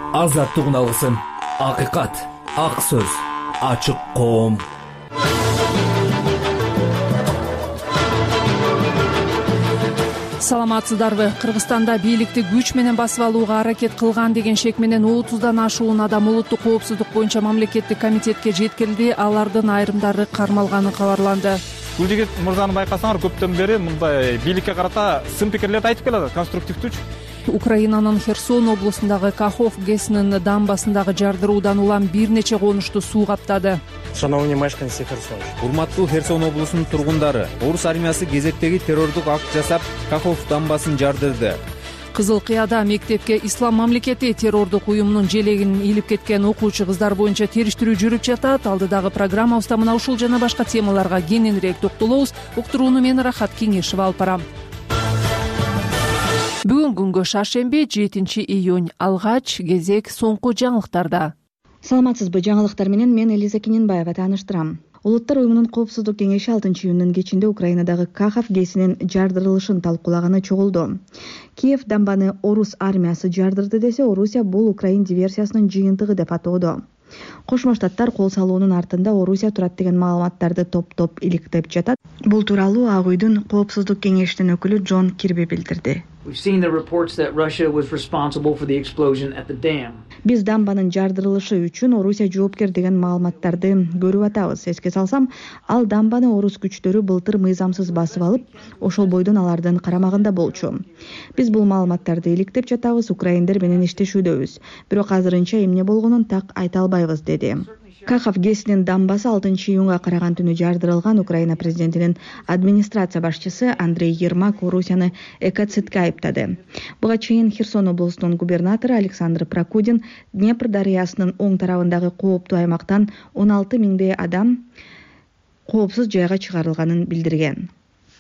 азаттык үналысын, акыйкат, ак сөз, ачык коом. Саламатсыздарбы? Кыргызстанда бийликти күч менен басып алууга аракет кылган деген шек менен 30дан ашуун адам улуттук коопсуздук боюнча мамлекеттик комитетке жеткирилди. Алардын айрымдары кармалганы кабарланды. Бул жигит мырзаны байкасаңар, көптөн бери мындай бийликке карата сын пикирлерди айтып келатат, конструктивдүүчү. Украинанын Херсон облусундагы Кахов ГЭСинин дамбасындагы жардыруудан улам бир нече конушту суу каптады. Шановні мешканці Херсона. Урматтуу Херсон облусунун тургундары, орус армиясы кезектеги террордук акт жасап, Кахов дамбасын жардырды. Кызыл Кыяда мектепке Ислам мамлекети террордук уюмунун желегин илип кеткен окуучу кыздар боюнча териштирүү жүрүп жатат. Алдыдагы программабызда мына ушул жана башка темаларга кененирээк токтолобуз. Уктурууну мен Рахат Кеңешева алып барам. Бүгүн күнгө шаршемби 7-июнь. Алгач кезек соңку жаңылыктарда. Саламатсызбы? Жаңылыктар менен мен Элиза Кененбаева тааныштырам. Улуттар уюмунун коопсуздук кеңеши 6-июндун кечинде Украинадагы Кахов ГЭСинин жардырылышын талкуулаганы чогулду. Киев дамбаны орус армиясы жардырды десе, Орусия бул Украин диверсиясынын жыйынтыгы деп атоодо. Кошмо Штаттар кол салуунун артында Орусия турат деген маалыматтарды топ-топ иликтеп жатат. Бул тууралуу Ак үйдүн коопсуздук кеңешинин өкүлү Джон Кирби билдирди. Биз дамбанын жардырылышы үчүн Орусия жоопкер деген маалыматтарды көрүп атабыз. Эске салсам, ал дамбаны орус күчтөрү былтыр мыйзамсыз басып алып, ошол бойдон алардын карамагында болчу. Биз бул маалыматтарды иликтеп жатабыз, украиндер менен иштешүүдөбүз. Бирок азырынча эмне болгонун так айта албайбыз, деди. Кахов ГЭСинин дамбасы 6-июнга караган түнү жардырылган. Украина президентинин администрация башчысы Андрей Ермак Орусияны экоцидке айыптады. Буга чейин Херсон облусунун губернатору Александр Прокудин Днепр дарыясынын оң тарабындагы кооптуу аймактан 16 миңдей адам коопсуз жайга чыгарылганын билдирген.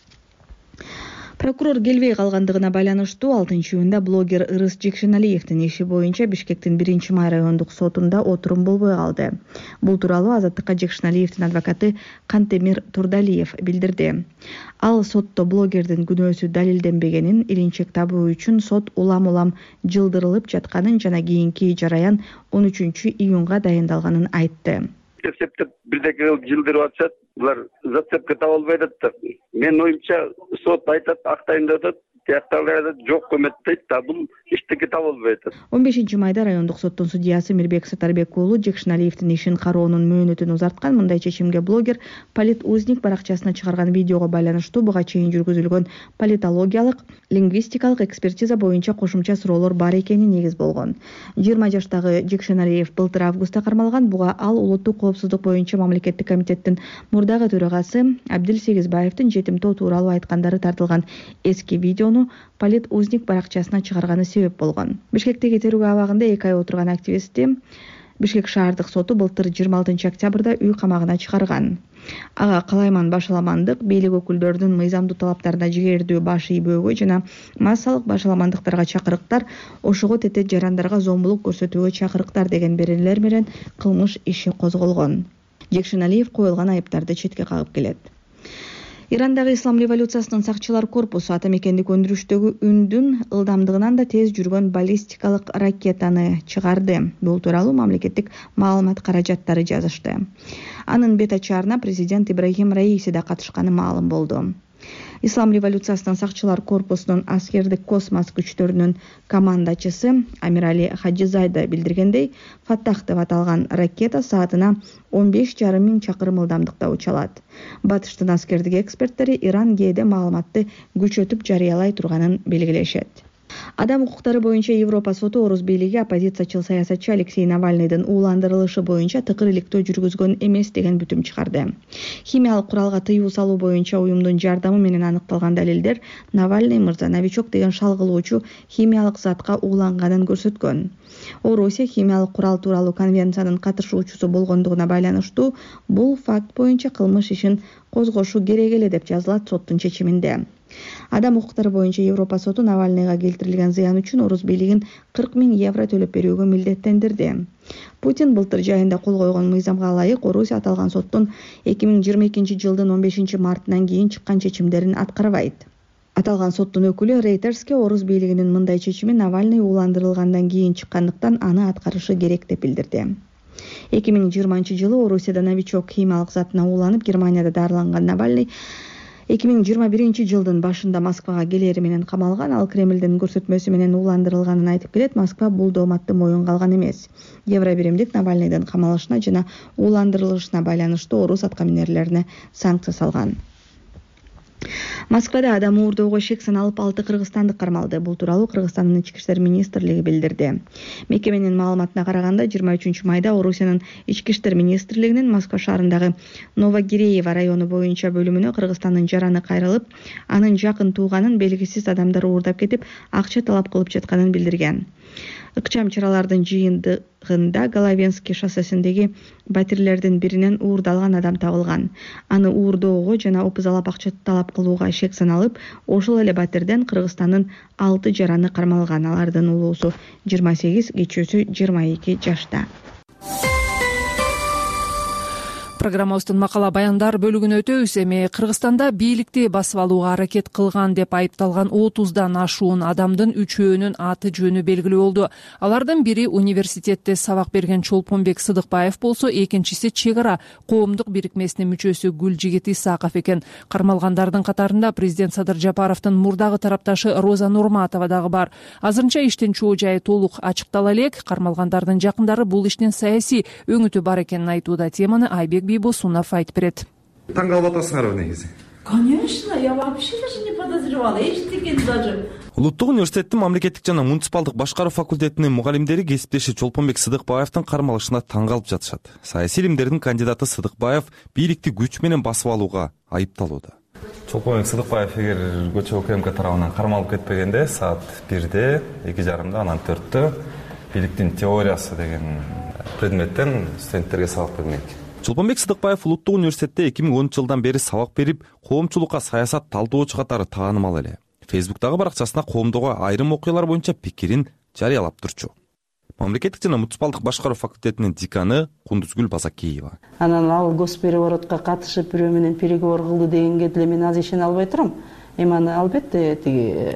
Прокурор келбей калгандыгына байланыштуу 6-июнда блогер Ырыс Жекшеналиевдин иши боюнча Бишкектин 1-май райондук сотунда отурум болбой калды. Бул тууралуу Азаттыкка Жекшеналиевдин адвокаты Кантемир Турдалиев билдирди. Ал сотто блогердин күнөөсү далилденбегенин, илинчек табуу үчүн сот улам-улам жылдырылып жатканын жана кийинки жараян 13-июнга дайындалганын айтты. Септеп бирдеке жылдырып атышат. Булар зацепка таба албай атат. Мен оюмча сот айтат, актайын деп атат. Тияктарлар жок көмөттөйт да, бул иштеки таба албай атат. 15-майда райондук соттун судьясы Мирбек Сатарбек уулу Жекшеналиевдин ишин кароонун мөөнөтүн узарткан. Мындай чечимге блогер Политузник баракчасына чыгарган видеого байланыштуу буга чейин жүргүзүлгөн политологиялык, лингвистикалык экспертиза боюнча кошумча суроолор бар экени негиз болгон. 20 жаштагы Жекшеналиев былтыр августта кармалган. Буга ал улуттук коопсуздук боюнча мамлекеттик комитеттин мурдагы төрагасы Абдил Сегизбаевдин жетимтоо тууралуу айткандары тартылган эски видеону Политузник баракчасына чыгарганы себеп болгон. Бишкектеги терүү абагында 2 ай отурган активистти Бишкек шаардык соту былтыр 26 октябрда үй камагына чыгарган. Ага калайман башаламандык, бийлик өкүлдөрүнүн мыйзамдуу талаптарына жигердүү баш ийбөөгө жана массалык башаламандыктарга чакырыктар, ошого тете жарандарга зомбулук көрсөтүүгө чакырыктар деген беренелер менен кылмыш иши козголгон. Жекшеналиев коюлган айыптарды четке кагып келет. Ирандагы ислам революциясынын сакчылар корпусу ата мекендик өндүрүштөгү үндүн ылдамдыгынан да тез жүргөн баллистикалык ракетаны чыгарды. Бул тууралуу мамлекеттик маалымат каражаттары жазышты. Анын бет ачаарына президент Ибрахим Раиси да катышканы маалым болду. Ислам революциясынын сакчылар корпусунун аскердик космос күчтөрүнүн командачысы Амирали Хаджизайда билдиргендей, Фаттах деп аталган ракета саатына 15,5 миң чакырым ылдамдыкта уча алат. Батыштын аскердик эксперттери Иран кээде маалыматты күчөтүп жарыялай турганын белгилешет. Адам укуктары боюнча Европа соту орус бийлиги оппозициячыл саясатчы Алексей Навальныйдын ууландырылышы боюнча тыкыр иликтөө жүргүзгөн эмес деген бүтүм чыгарды. Химиялык куралга тыюу салуу боюнча уюмдун жардамы менен аныкталган далилдер Навальный мырза новичок деген шалгылоочу химиялык затка ууланганын көрсөткөн. Орусия химиялык курал тууралуу конвенциянын катышуучусу болгондугуна байланыштуу бул факт боюнча кылмыш ишин козгошу керек эле деп жазылат соттун чечиминде. Адам укуктары боюнча Европа соту Навальныйга келтирилген зыян үчүн орус бийлигин 40 миң евро төлөп берүүгө милдеттендирди. Путин былтыр жайында кол койгон мыйзамга ылайык Орусия аталган соттун 2022 жылдын 15 мартынан кийин чыккан чечимдерин аткарбайт. Аталган соттун өкүлү Рейтерске орус бийлигинин мындай чечими Навальный ууландырылгандан кийин чыккандыктан аны аткарышы керек деп билдирди. 2020-жылы Орусияда новичок химиялык затына ууланып Германияда дарыланган Навальный 2021-жылдын башында Москвага келери менен камалган. Ал Кремлдин көрсөтмөсү менен ууландырылганын айтып келет. Москва бул дооматты моюнга алган эмес. Евробиримдик Навальныйдын камалышына жана ууландырылышына байланыштуу орус аткаминерлерине санкция салган. Москвада адам уурдоого шек саналып 6 кыргызстандык кармалды. Бул тууралуу Кыргызстандын Ички иштер министрлиги билдирди. Мекеменин маалыматына караганда 23-майда Орусиянын Ички иштер министрлигинин Москва шаарындагы Новогиреево району боюнча бөлүмүнө Кыргызстандын жараны кайрылып, анын жакын тууганын белгисиз адамдар уурдап кетип, акча талап кылып жатканын билдирген. Ыкчам чаралардын жыйынтыгында Головенский шоссесиндеги батирлердин биринен уурдалган адам табылган. Аны уурдоого жана опузалап акча талап кылууга шек саналып, ошол эле батирден Кыргызстандын 6 жараны кармалган. Алардын улуусу 28, кичүүсү 22 жашта. Программабыздын макала баяндар бөлүгүнө өтөбүз. Эми Кыргызстанда бийликти басып алууга аракет кылган деп айыпталган 30дан ашуун адамдын 3-өөнүн аты жөнү белгилүү болду. Алардын бири университетте сабак берген Чолпонбек Сыдыкбаев болсо, экинчиси чек ара коомдук бирикмесинин мүчөсү Гүлжигит Исаков экен. Кармалгандардын катарында президент Садыр Жапаровдун мурдагы тарапташы Роза Нурматова дагы бар. Азырынча иштин чоо жайы толук ачыктала элек. Кармалгандардын жакындары бул иштин саясий өңүтү бар экенин айтууда. Теманы Айбек Бибосунов айтып берет. Таң калып атасыңарбы негизи? Конечно, я вообще даже не подозревала. Эчтекен даже. Улуттук университеттин мамлекеттик жана муниципалдык башкаруу факультетинин мугалимдери кесиптеши Чолпонбек Сыдыкбаевдин кармалышына таң калып жатышат. Саясий илимдердин кандидаты Сыдыкбаев бийликти күч менен басып алууга айыпталууда. Чолпонбек Сыдыкбаев эгер көчө УКМК тарабынан кармалып кетпегенде саат 1-де, 2:30-да, анан 4-тө бийликтин теориясы деген предметтен студенттерге сабак бермек. Чолпонбек Сыдыкбаев Улуттук университетте 2010-жылдан бери сабак берип, коомчулукка саясат талдоочу катары таанымал эле. Фейсбуктагы баракчасына коомдогу айрым окуялар боюнча пикирин жарыялап турчу. Мамлекеттик жана муниципалдык башкаруу факультетинин деканы Кундузгүл Базакиева. Анан ал госпереворотко катышып бирөө менен переговор кылды дегенге деле мен аз ишене албай турам. Эми аны албетте тиги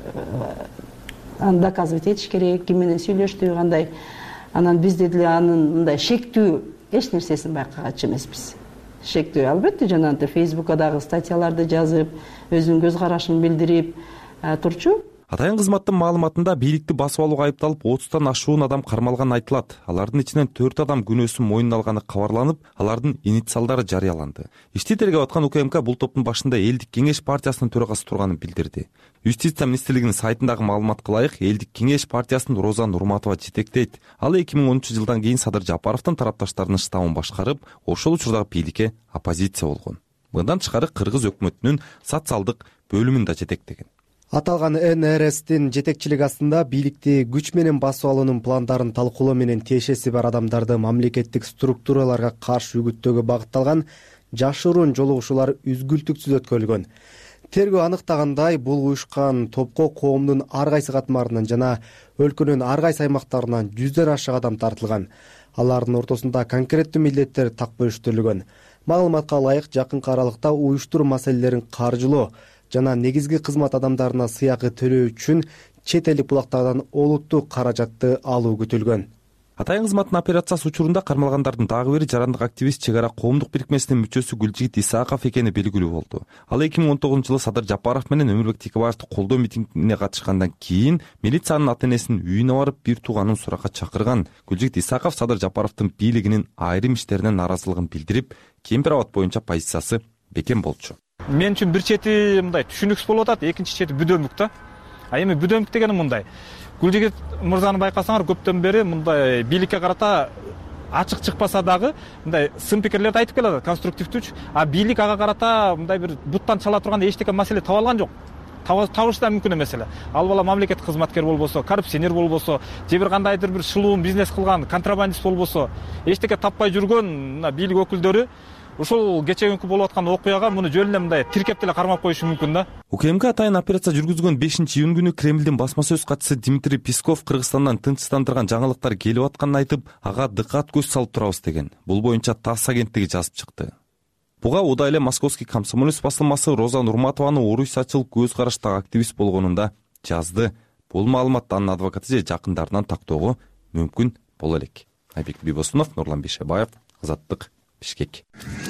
аны доказывать этиш керек, ким менен сүйлөштү, кандай. Анан бизде деле анын мындай шектүү эч нерсесин байкагачы эмеспиз. Шектүү албетте жанагынтип Фейсбукка дагы статьяларды жазып, өзүнүн көз карашын билдирип турчу. Атайын кызматтын маалыматында бийликти басып алууга айыпталып 30тан ашуун адам кармалган айтылат. Алардын ичинен 4 адам күнөөсүн мойнуна алганы кабарланып, алардын инициалдары жарыяланды. Ишти тергеп аткан УКМК бул топтун башында Элдик кеңеш партиясынын төрагасы турганын билдирди. Юстиция министрлигинин сайтындагы маалыматка ылайык, Элдик кеңеш партиясын Роза Нурматова жетектейт. Ал 2013-жылдан кийин Садыр Жапаровдун тарапташтарынын штабын башкарып, ошол учурдагы бийликке оппозиция болгон. Мындан тышкары Кыргыз өкмөтүнүн социалдык бөлүмүн да жетектеген. Аталган НРСтин жетекчилиги астында бийликти күч менен басып алуунун пландарын талкуулоо менен тиешеси бар адамдарды мамлекеттик структураларга каршы үгүттөөгө багытталган жашыруун жолугушуулар үзгүлтүксүз өткөрүлгөн. Тергөө аныктагандай, бул уюшкан топко коомдун ар кайсы катмарынан жана өлкөнүн ар кайсы аймактарынан 100ден ашык адам тартылган. Алардын ортосунда конкреттүү милдеттер так бөлүштүрүлгөн. Маалыматка ылайык, жакынкы аралыкта уюштуруу маселелерин каржылоо жана негизги кызмат адамдарына сыйакы төлөө үчүн чет элдик булактардан олуттуу каражатты алуу күтүлгөн. Атайын кызматтын операциясы учурунда кармалгандардын дагы бири жарандык активист чек ара коомдук бирикмесинин мүчөсү Гүлжигит Исаков экени белгилүү болду. Ал 2019-жылы Садыр Жапаров менен Өмүрбек Текебаевди колдоо митингине катышкандан кийин милициянын ата-энесинин үйүнө барып бир тууганын суракка чакырган. Гүлжигит Исаков Садыр Жапаровдун бийлигинин айрым иштерине нааразылыгын билдирип, Кемпир абад боюнча позициясы бекем болчу. Мен үчүн бир чети мындай түшүнүксүз болуп атат, экинчи чети бүдөмүк да. Эми бүдөмүк дегени мындай. Гүлжигит мырзаны байкасаңар, көптөн бери мындай бийликке карата ачык чыкпаса дагы мындай сын пикирлерди айтып келет, конструктивдүүчү. А бийлик ага карата мындай бир буттан чала турган эчтеке маселе таба алган жок. Табыш да мүмкүн эмес эле. Ал бала мамлекеттик кызматкер болбосо, коррупционер болбосо, же бир кандайдыр бир шылуун бизнес кылган контрабандист болбосо, эчтеке таппай жүргөн бийлик өкүлдөрү ушул кечеги болуп аткан окуяга муну жөн эле мындай тиркеп деле кармап коюшу мүмкүн да. УКМК атайын операция жүргүзгөн 5-июнь күнү Кремлдин басма сөз катчысы Дмитрий Песков Кыргызстандан тынчтандырган жаңылыктар келип атканын айтып, ага дыкат көз салып турабыз деген. Бул боюнча ТАСС агенттиги жазып чыкты. Буга удай эле Московский комсомолец басылмасы Роза Нурматованын орусячыл көз караштагы активист болгонунда жазды. Бул маалыматты анын адвокаты же жакындарынан тактоого мүмкүн боло элек. Айбек Бибосунов, Нурлан Бишебаев, Азаттык, Бишкек.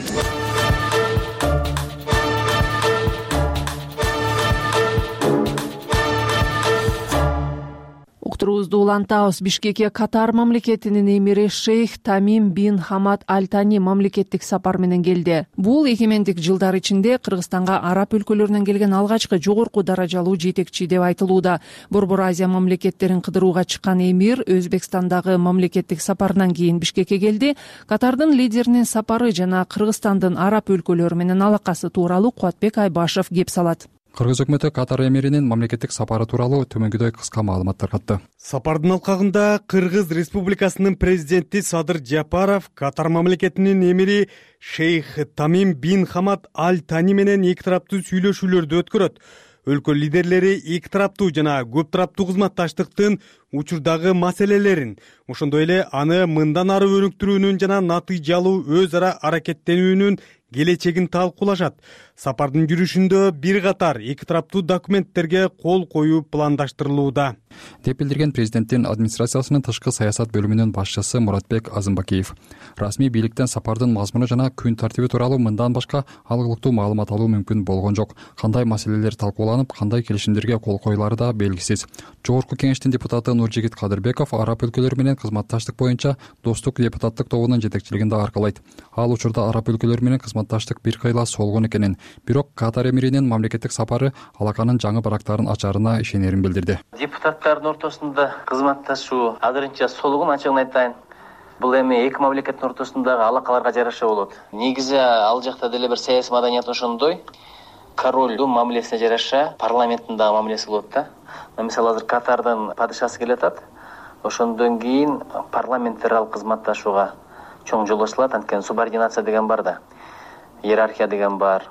Уктуруубузду улантабыз. Бишкекке Катар мамлекетинин эмири Шейх Тамим бин Хамад Аль Тани мамлекеттик сапар менен келди. Бул 2000-жылдар ичинде Кыргызстанга араб өлкөлөрүнөн келген алгачкы жогорку даражалуу жетекчи деп айтылууда. Борбор Азия мамлекеттерин кыдырууга чыккан эмир Өзбекстандагы мамлекеттик сапарынан кийин Бишкекке келди. Катардын лидеринин сапары жана Кыргызстандын араб өлкөлөрү менен алакасы тууралуу Кубатбек Айбашев кеп салат. Кыргыз өкмөтү Катар эмиринин мамлекеттик сапары тууралуу төмөндөгүдөй кыска маалымат таркатты. Сапардын алкагында Кыргыз Республикасынын президенти Садыр Жапаров Катар мамлекетинин эмири Шейх Тамим бин Хамад Аль Тани менен эки тараптуу сүйлөшүүлөрдү өткөрөт. Өлкө лидерлери эки тараптуу жана көп тараптуу кызматташтыктын учурдагы маселелерин, ошондой эле аны мындан ары өнүктүрүүнүн жана натыйжалуу өз ара аракеттенүүнүн келечегин талкуулашат. Сапардын жүрүшүндө бир катар эки тараптуу документтерге кол коюу пландаштырылууда, деп билдирген президенттин администрациясынын тышкы саясат бөлүмүнүн башчысы Муратбек Азымбакиев. Расмий бийликтен сапардын мазмуну жана күн тартиби тууралуу мындан башка алгылыктуу маалымат алуу мүмкүн болгон жок. Кандай маселелер талкууланып, кандай келишимдерге кол коюлары да белгисиз. Жогорку кеңештин депутаты Нуржигит Кадырбеков араб өлкөлөрү менен кызматташтык боюнча достук депутаттык тобунун жетекчилигин да аркалайт. Ал учурда араб өлкөлөрү менен кызматташтык бир кыйла солгон экенин, бирок Катар эмиринин мамлекеттик сапары алаканын жаңы барактарын ачаарына ишенерин билдирди. Депутаттардын ортосунда кызматташуу азырынча солгон, ачыгын айтайын. Бул эми эки мамлекеттин ортосундагы алакаларга жараша болот. Негизи ал жакта деле бир саясий маданият ошондой. Королдун мамилесине жараша парламенттин дагы мамилеси болот да. Мисалы азыр Катардын падышасы келатат. Ошондон кийин парламенттерал кызматташууга чоң жол ачылат. Анткени субординация деген бар да. Иерархия деген бар.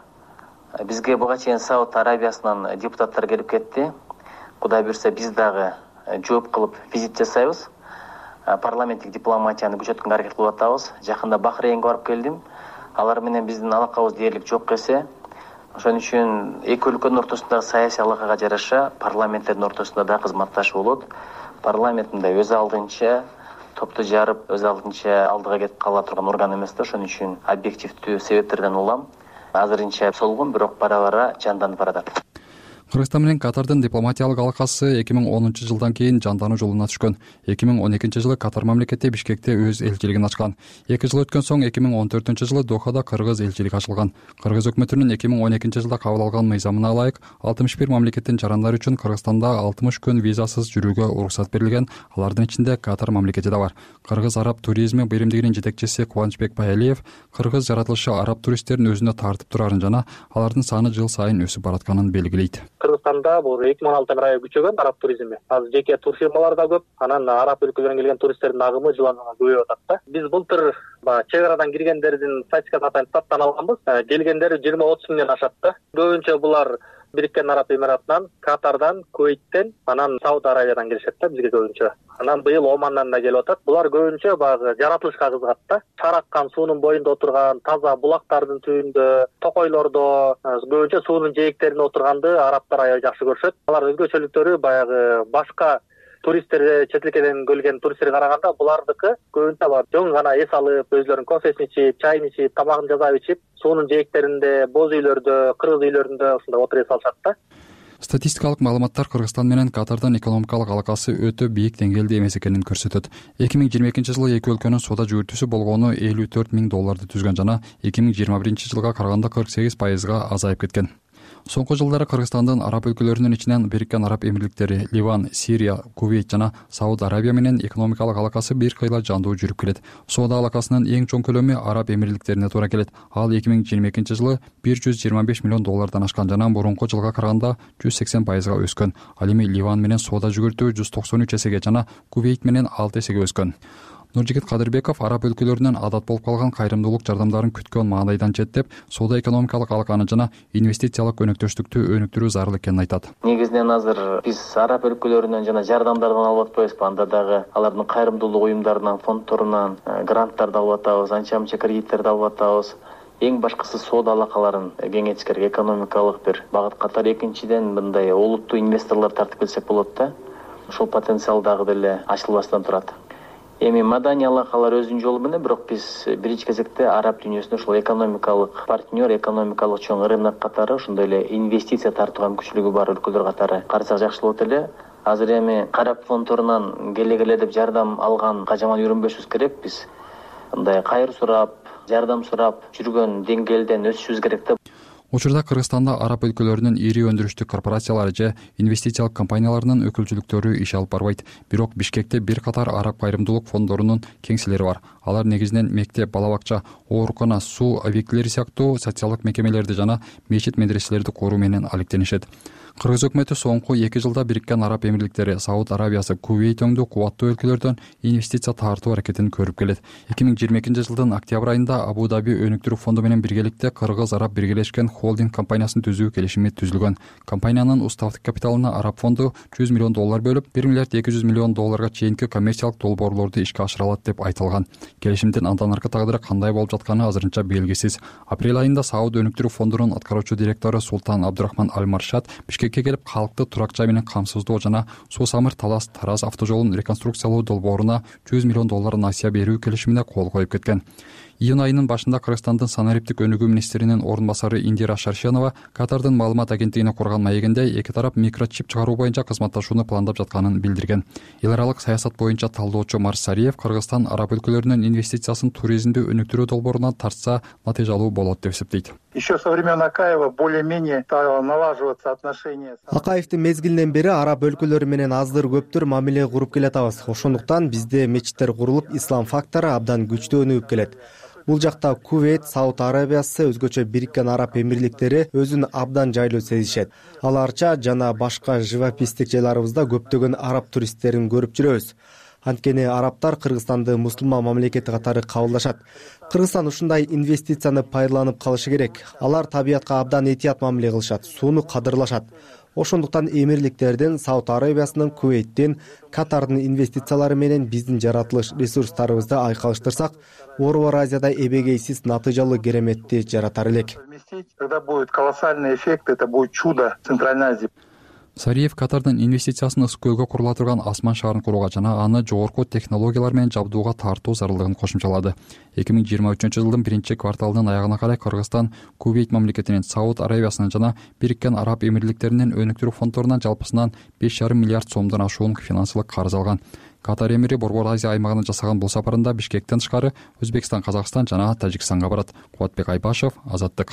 Бизге буга чейин Сауд Арабиясынан депутаттар келип кетти. Кудай буйрса биз дагы жооп кылып визит жасайбыз. Парламенттик дипломатияны күчөткөнгө аракет кылып атабыз. Жакында Бахрейнге барып келдим. Алар менен биздин алакабыз дээрлик жок эсе. Ошон үчүн эки өлкөнүн ортосундагы саясий алакага жараша парламенттердин ортосунда да кызматташуу болот. Парламенттин да өз алдынча топту жарып, өз алдынча алдыга кетип кала турган орган эмес да. Ошон үчүн объективдүү себептерден улам азырынча солгон, бирок бара-бара жанданып баратат. Кыргызстан менен Катардын дипломатиялык алакасы 2010-жылдан кийин жандануу жолуна түшкөн. 2012-жылы Катар мамлекети Бишкекте өз элчилигин ачкан. 2 жыл өткөн соң 2014-жылы Дохада Кыргыз элчилиги ачылган. Кыргыз өкмөтүнүн 2012-жылда кабыл алган мыйзамына ылайык 61 мамлекеттин жарандары үчүн Кыргызстанда 60 күн визасыз жүрүүгө уруксат берилген. Алардын ичинде Катар мамлекети да бар. Кыргыз араб туризми биримдигинин жетекчиси Кубанычбек Байалиев Кыргыз жаратылышы араб туристтерин өзүнө тартып турарын жана алардын саны жыл сайын өсүп баратканын белгилейт. Кыргызстанда бул 2016 ай күчөгөн араб туризми. Азыр жеке турфирмалар да көп. Анан араб өлкөлөрүнөн келген туристтердин агымы жылдан жылга көбөйүп атат да. Биз былтыр чек арадан киргендердин статистикасын атайын таптан алганбыз. Келгендери 20-30 миңден ашат да. Көбүнчө булар Бириккен Араб Эмираттарынан, Катардан, Кувейттен, анан Сауд Арабиядан келишет да бизге көбүнчө. Анан быйыл Омандан да келип атат. Булар көбүнчө баягы жаратылышка кызыгат да. Шараккан суунун боюнда отурган, таза булактардын түбүндө, токойлордо, көбүнчө суунун жээктеринде отурганды арабтар аябай жакшы көрүшөт. Алар өзгөчөлүктөрү баягы башка туристтер, чет элден келген туристтерге караганда булардыкы көбүнчө бар жоң гана эс алып, өзлөрүнүн кофесин ичип, чайын ичип, тамагын жасап ичип, суунун жээктеринде, боз үйлөрдө, кыргыз үйлөрүндө ушундай отуруп эс алышат да. Статистикалык маалыматтар Кыргызстан менен Катардын экономикалык алакасы өтө бийик деңгээлде эмес экенин көрсөтөт. 2022-жылы эки өлкөнүн соода жүгүртүүсү болгону $54 миң түзгөн жана 2021-жылга караганда 48% азайып кеткен. Соңку жылдары Кыргызстандын араб өлкөлөрүнүн ичинен Бириккен Араб Эмирликтери, Ливан, Сирия, Кувейт жана Сауд Арабия менен экономикалык алакасы бир кыйла жандуу жүрүп келет. Соода алакасынын эң чоң көлөмү Араб Эмирликтерине туура келет. Ал 2022-жылы $125 миллион ашкан жана мурунку жылга караганда 180% өскөн. Ал эми Ливан менен соода жүгүртүү 193 эсеге жана Кувейт менен 6 эсеге өскөн. Нуржигит Кадырбеков араб өлкөлөрүнөн адат болуп калган кайрымдуулук жардамдарын күткөн маанайдан четтеп, соода экономикалык алаканы жана инвестициялык өнөктөштүктү өнүктүрүү зарыл экенин айтат. Негизинен азыр биз араб өлкөлөрүнөн жана жардамдардан алып атпайбызбы, анда дагы алардын кайрымдуулук уюмдарынан, фондторунан гранттарды алып атабыз, анча-мынча кредиттерди алып атабыз. эң башкысы соода алакаларын кеңейтиш керек, экономикалык бир багыт катар. Экинчиден мындай олуттуу инвесторлор тартып келсек болот да. Ошол потенциал дагы деле ачылбастан турат. Эми маданий алакалар өзүнүн жолу менен, бирок биз биринчи кезекте араб дүйнөсүндө ошол экономикалык партнер, экономикалык чоң рынок катары, ошондой эле инвестиция тартууга мүмкүнчүлүгү бар өлкөлөр катары карасак жакшы болот эле. Азыр эми карап фонддорунан келе деп жардам алганга жаман үйрөнбөшүбүз керек. Биз мындай кайыр сурап, жардам сурап жүргөн деңгээлден өсүшүбүз керек да. Учурда Кыргызстанда араб өлкөлөрүнүн ири өндүрүштүк корпорациялары же инвестициялык компанияларынын өкүлчүлүктөрү иш алып барбайт. Бирок Бишкекте бир катар араб кайрымдуулук фонддорунун кеңселери бар. Алар негизинен мектеп, бала-бакча, оорукана, суу объектилери сыяктуу социалдык мекемелерди жана мечит медреселерди куруу менен алектенишет. Кыргыз өкмөтү соңку 2 жылда Бириккен Араб Эмирликтери, Сауд Арабиясы, Кувейт өңдүү кубаттуу өлкөлөрдөн инвестиция тартуу аракетин көрүп келет. 2022 жылдын октябрь айында Абу Даби өнүктүрүү фонду менен биргеликте Кыргыз Араб биргелешкен холдинг компаниясын түзүү келишими түзүлгөн. Компаниянын уставдык капиталына Араб фонду $100 миллион бөлүп, $1 миллиард 200 миллион чейинки коммерциялык долбоорлорду ишке ашыра алат деп айтылган. Келишимдин андан аркы тагдыры кандай болуп жатканы азырынча белгисиз. Апрель айында Сауд өнүктүрүү фондунун аткаруучу директору Султан Абдурахман Аль-Маршад Бишкекке келип калкты турак жай менен камсыздоо жана Суу-Самыр Талас-Тараз автожолун реконструкциялоо долбооруна $100 миллион насыя берүү келишимине кол коюп кеткен. Июнь айынын башында Кыргызстандын санариптик өнүгүү министринин орун басары Индира Шаршенова Катардын маалымат агенттигине курган маегинде эки тарап микрочип чыгаруу боюнча кызматташууну пландап жатканын билдирген. Эл аралык саясат боюнча талдоочу Марс Сариев Кыргызстан араб өлкөлөрүнүн инвестициясын туризмди өнүктүрүү долбооруна тартса натыйжалуу болот деп эсептейт. Еще со времен Акаева более-менее стало налаживаться отношения. Акаевдин мезгилинен бери араб өлкөлөрү менен аздыр көптүр мамиле куруп келатабыз. Ошондуктан бизде мечиттер курулуп, ислам фактору абдан күчтүү өнүгүп келет. Бул жакта Кувейт, Сауд Арабиясы, өзгөчө Бириккен Араб Эмирликтери өзүн абдан жайлуу сезишет. Аларча жана башка живописдик жайларыбызда көптөгөн араб туристтерин көрүп жүрөбүз. Анткени арабтар Кыргызстанды мусулман мамлекети катары кабылдашат. Кыргызстан ушундай инвестицияны пайдаланып калышы керек. Алар табиятка абдан этият мамиле кылышат, сууну кадырлашат. Ошондуктан эмирликтердин, Сауд Арабиясынын, Кувейттин, Катардын инвестициялары менен биздин жаратылыш ресурстарыбызды айкалыштырсак, Орбор Азияда эбегейсиз натыйжалуу кереметти жаратар элек. Когда будет колоссальный эффект, это будет чудо Центральной Азии. Сариев Катардын инвестициясын ысык көйгө курула турган асман шаарын курууга жана аны жогорку технологиялар менен жабдууга тартуу зарылдыгын кошумчалады. 2023 жылдын биринчи кварталынын аягына карай Кыргызстан Кувейт мамлекетинин, Сауд Арабиясынын жана Бириккен Араб Эмирликтеринин өнүктүрүү фонддорунан жалпысынан $5,5 миллиард сомдон ашуун финансылык карыз алган. Катар эмири Борбор Азия аймагына жасаган бул сапарында Бишкектен тышкары Өзбекстан, Казакстан жана Тажикстанга барат. Кубатбек Айбашев, Азаттык.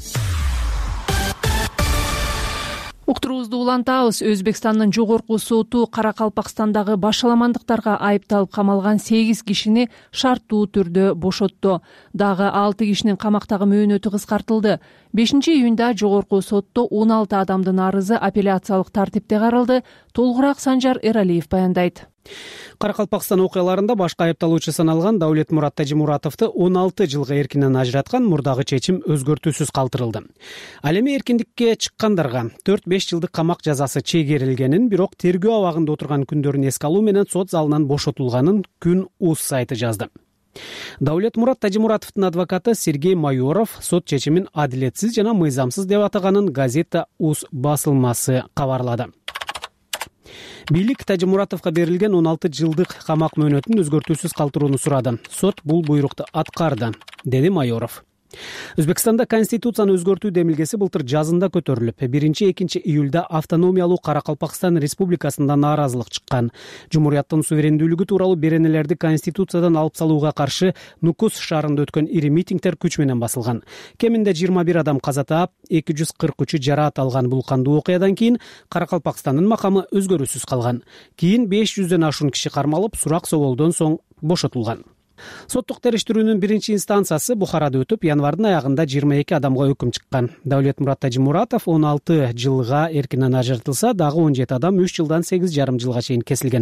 Уктуруубузду улантабыз. Өзбекстандын жогорку соту Каракалпакстандагы башаламандыктарга айыпталып камалган 8 кишини шарттуу түрдө бошотту. Дагы 6 кишинин камактагы мөөнөтү кыскартылды. 5-июнда жогорку сотто 16 адамдын арызы апелляциялык тартипте каралды. Толугураак Санжар Эралиев баяндайт. Каракалпакстан окуяларында башкы айыпталуучу саналган Даулетмурат Тажимуратовду 16 жылга эркинен ажыраткан мурдагы чечим өзгөртүүсүз калтырылды. Ал эми эркиндикке чыккандарга 4-5 жылдык камак жазасы чегерилгенин, бирок тергөө абагында отурган күндөрүн эске алуу менен сот залынан бошотулганын Күн УЗ сайты жазды. Даулетмурат Тажимуратовдун адвокаты Сергей Майоров сот чечимин адилетсиз жана мыйзамсыз деп атаганын газета УЗ басылмасы кабарлады. Бийлик Тажимуратовго берилген 16 жылдык камак мөөнөтүн өзгөртүүсүз калтырууну сурады. Сот бул буйрукту аткарды, деди Майоров. Өзбекстанда конституцияны өзгөртүү демилгеси былтыр жазында көтөрүлүп, 1-2 июлда автономиялуу Каракалпакстан республикасында нааразылык чыккан. Жумурияттын суверендүүлүгү тууралуу беренелерди конституциядан алып салууга каршы Нукус шаарында өткөн ири митингдер күч менен басылган. Кеминде 21 адам каза таап, 243 жараат алган бул кандуу окуядан кийин Каракалпакстандын макамы өзгөрүүсүз калган. Кийин 500дөн ашуун киши кармалып, сурак соолдон соң бошотулган. Соттук териштирүүнүн биринчи инстанциясы Бухарада өтүп, январдын аягында 22 адамга өкүм чыккан. Даулетмурат Тажимуратов 16 жылга эркинен ажыратылса, дагы 17 адам 3 жылдан 8,5 жылга чейин кесилген эле.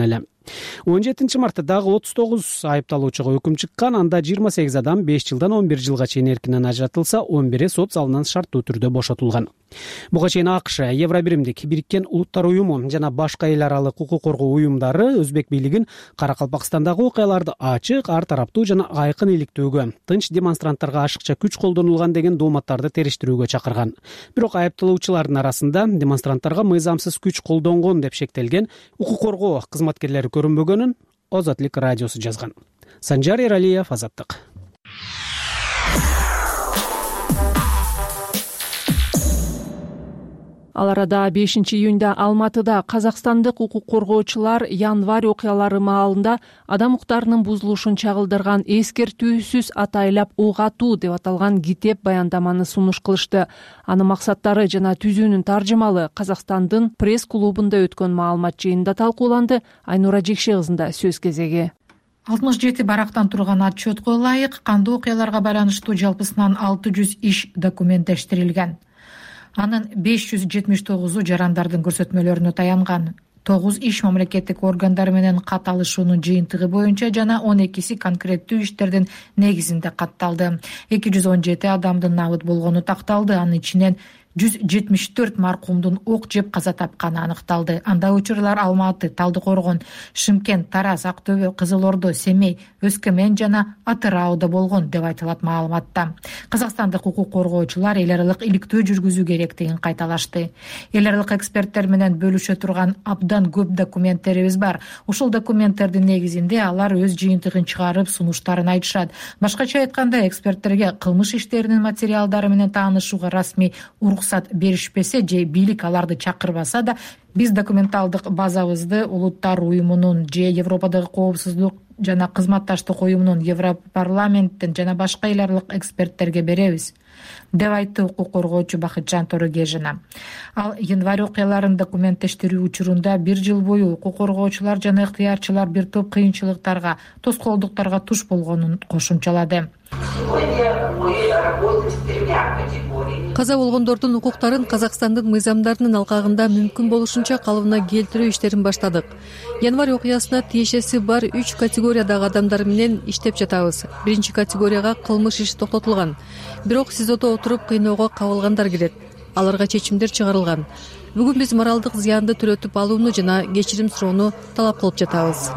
17 мартта дагы 39 айыпталуучуга өкүм чыккан. Анда 28 адам 5 жылдан 11 жылга чейин эркинен ажыратылса, 11 сот залынан шарттуу түрдө бошотулган. Буга чейин АКШ, Евробиримдик, Бириккен Улуттар уюму жана башка эл аралык укук коргоо уюмдары Өзбек бийлигин Каракалпакстандагы окуяларды ачык, ар тараптуу жана айкын иликтөөгө, тынч демонстранттарга ашыкча күч колдонулган деген дооматтарды териштирүүгө чакырган. Бирок айыпталуучулардын арасында демонстранттарга мыйзамсыз күч колдонгон деп шектелген укук коргоо кызматкерлери көрүнбөгөнүн Озотлук радиосу жазган. Санжар Эралиев, Азаттык. Ал арада 5-июнда Алматыда казакстандык укук коргоочулар январь окуялары маалында адам укуктарынын бузулушун чагылдырган эскертүүсүз атайлап угатуу деп аталган китеп баяндаманы сунуш кылышты. Анын максаттары жана түзүүнүн таржымалы Казакстандын пресс-клубунда өткөн маалымат жыйынында талкууланды. Айнура Жекше кызында сөз кезеги. 67 барактан турган отчетко ылайык кандуу окуяларга байланыштуу жалпысынан 600 иш документтештирилген. Анын 579-у жарандардын көрсөтмөлөрүнө таянган. 9 иш мамлекеттик органдар менен кат алышуунун жыйынтыгы боюнча жана 12 конкреттүү иштердин негизинде катталды. 217 адамдын набыт болгону такталды. Анын ичинен 174 маркумдун ок жеп каза тапканы аныкталды. Анда учурлар Алматы, Талдыкоргон, Шымкент, Тараз, Актөбө, Кызыл Ордо, Семей, Өскөмен жана Атырауда болгон деп айтылат маалыматта. Казакстандык укук коргоочулар эл аралык иликтөө жүргүзүү керектигин кайталашты. Эл аралык эксперттер менен бөлүшө турган абдан көп документтерибиз бар. Ушул документтердин негизинде алар өз жыйынтыгын чыгарып, сунуштарын айтышат. Башкача айтканда, эксперттерге кылмыш иштеринин материалдары менен таанышууга расмий уруксат беришпесе же бийлик аларды чакырбаса да, биз документалдык базабызды Улуттар уюмунун же Европадагы коопсуздук жана кызматташтык уюмунун, Европарламенттин жана башка эл аралык эксперттерге беребиз, деп айтты укук коргоочу Бакытжан Торогежина. Ал январь окуяларын документтештирүү учурунда 1 жыл бою укук коргоочулар жана ыктыярчылар бир топ кыйынчылыктарга, тоскоолдуктарга туш болгонун кошумчалады. Каза болгондордун укуктарын Казакстандын мыйзамдарынын алкагында мүмкүн болушунча калыбына келтирүү иштерин баштадык. Январь окуясына тиешеси бар 3 категориядагы адамдар менен иштеп жатабыз. Биринчи категорияга кылмыш иши токтотулган. Бирок СИЗОдо отуруп кыйноого кабылгандар кирет. Аларга чечимдер чыгарылган. Бүгүн биз моралдык зыянды төлөтүп алууну жана кечирим суроону талап кылып жатабыз.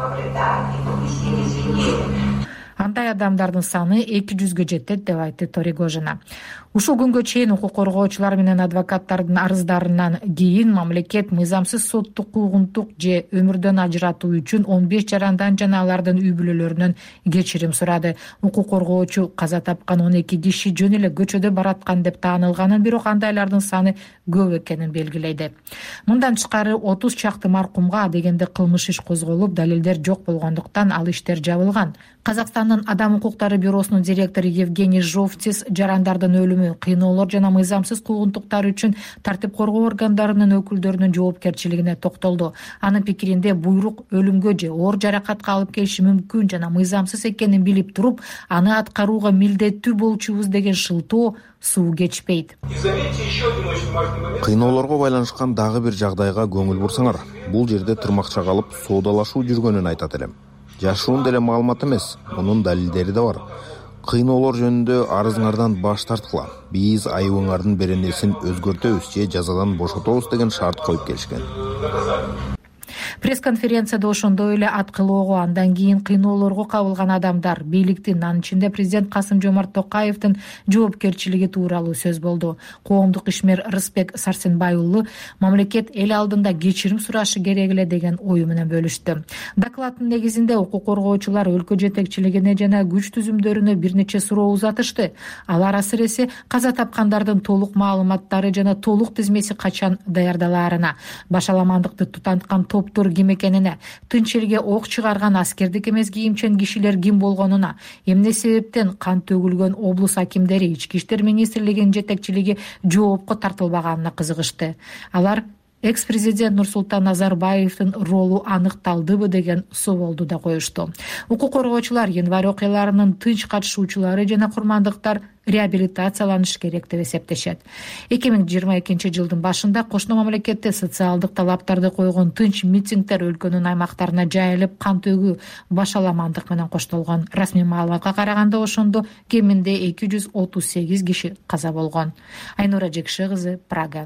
Андай адамдардын саны 200гө жетет деп айтты Торигожина. Ушул күнгө чейин укук коргоочулар менен адвокаттардын арыздарынан кийин мамлекет мыйзамсыз соттук куугунтук же өмүрдөн ажыратуу үчүн 15 жарандан жана алардын үй бүлөлөрүнөн кечирим сурады. Укук коргоочу каза тапкан 12 киши жөн эле көчөдө бараткан деп таанылганын, бирок андайлардын саны көп экенин белгилейди. Мындан тышкары 30 чакты маркумга дегенде кылмыш иш козголуп, далилдер жок болгондуктан ал иштер жабылган. Казакстандын Адам укуктары бюросунун директору Евгений Жовтис жарандардын өлүмү, кыйноолор жана мыйзамсыз куугунтуктар үчүн тартип коргоо органдарынын өкүлдөрүнүн жоопкерчилигине токтолду. Анын пикиринде буйрук өлүмгө же оор жаракатка алып келиши мүмкүн жана мыйзамсыз экенин билип туруп, аны аткарууга милдеттүү болчубуз деген шылтоо суу кечпейт. Кыйноолорго байланышкан дагы бир жагдайга көңүл бурсаңар, бул жерде тырмакча калып соодалашуу жүргөнүн айтат элем. Жашуун деле маалымат эмес, мунун далилдери да бар. Кыйноолор жөнүндө арызыңардан баш тарткыла. Биз айыбыңардын беренесин өзгөртөбүз же жазадан бошотобуз деген шарт коюп келишкен. Пресс-конференцияда ошондой эле аткылоого, андан кийин кыйноолорго кабылган адамдар, бийликтин, анын ичинде президент Касым-Жомарт Токаевдин жоопкерчилиги тууралуу сөз болду. Коомдук ишмер Рысбек Сарсенбай уулу мамлекет эл алдында кечирим сурашы керек эле деген ою менен бөлүштү. Докладдын негизинде укук коргоочулар өлкө жетекчилигине жана күч түзүмдөрүнө бир нече суроо узатышты. Алар асыресе каза тапкандардын толук маалыматтары жана толук тизмеси качан даярдалаарына, башаламандыкты тутанткан топтор ким экенине, тынч элге ок чыгарган аскердик эмес кийимчен кишилер ким болгонуна, эмне себептен кан төгүлгөн облус акимдери, Ички иштер министрлигинин жетекчилиги жоопко тартылбаганына кызыгышты. Алар экс президент Нурсултан Назарбаевдин ролу аныкталдыбы деген соолду да коюшту. Укук коргоочулар январь окуяларынын тынч катышуучулары жана курмандыктар реабилитацияланыш керек деп эсептешет. 2022 жылдын башында кошуна мамлекетте социалдык талаптарды койгон тынч митингдер өлкөнүн аймактарына жайылып, кан төгүү башаламандык менен коштолгон. Расмий маалыматка караганда ошондо кеминде 238 киши каза болгон. Айнура Жекши кызы, Прага.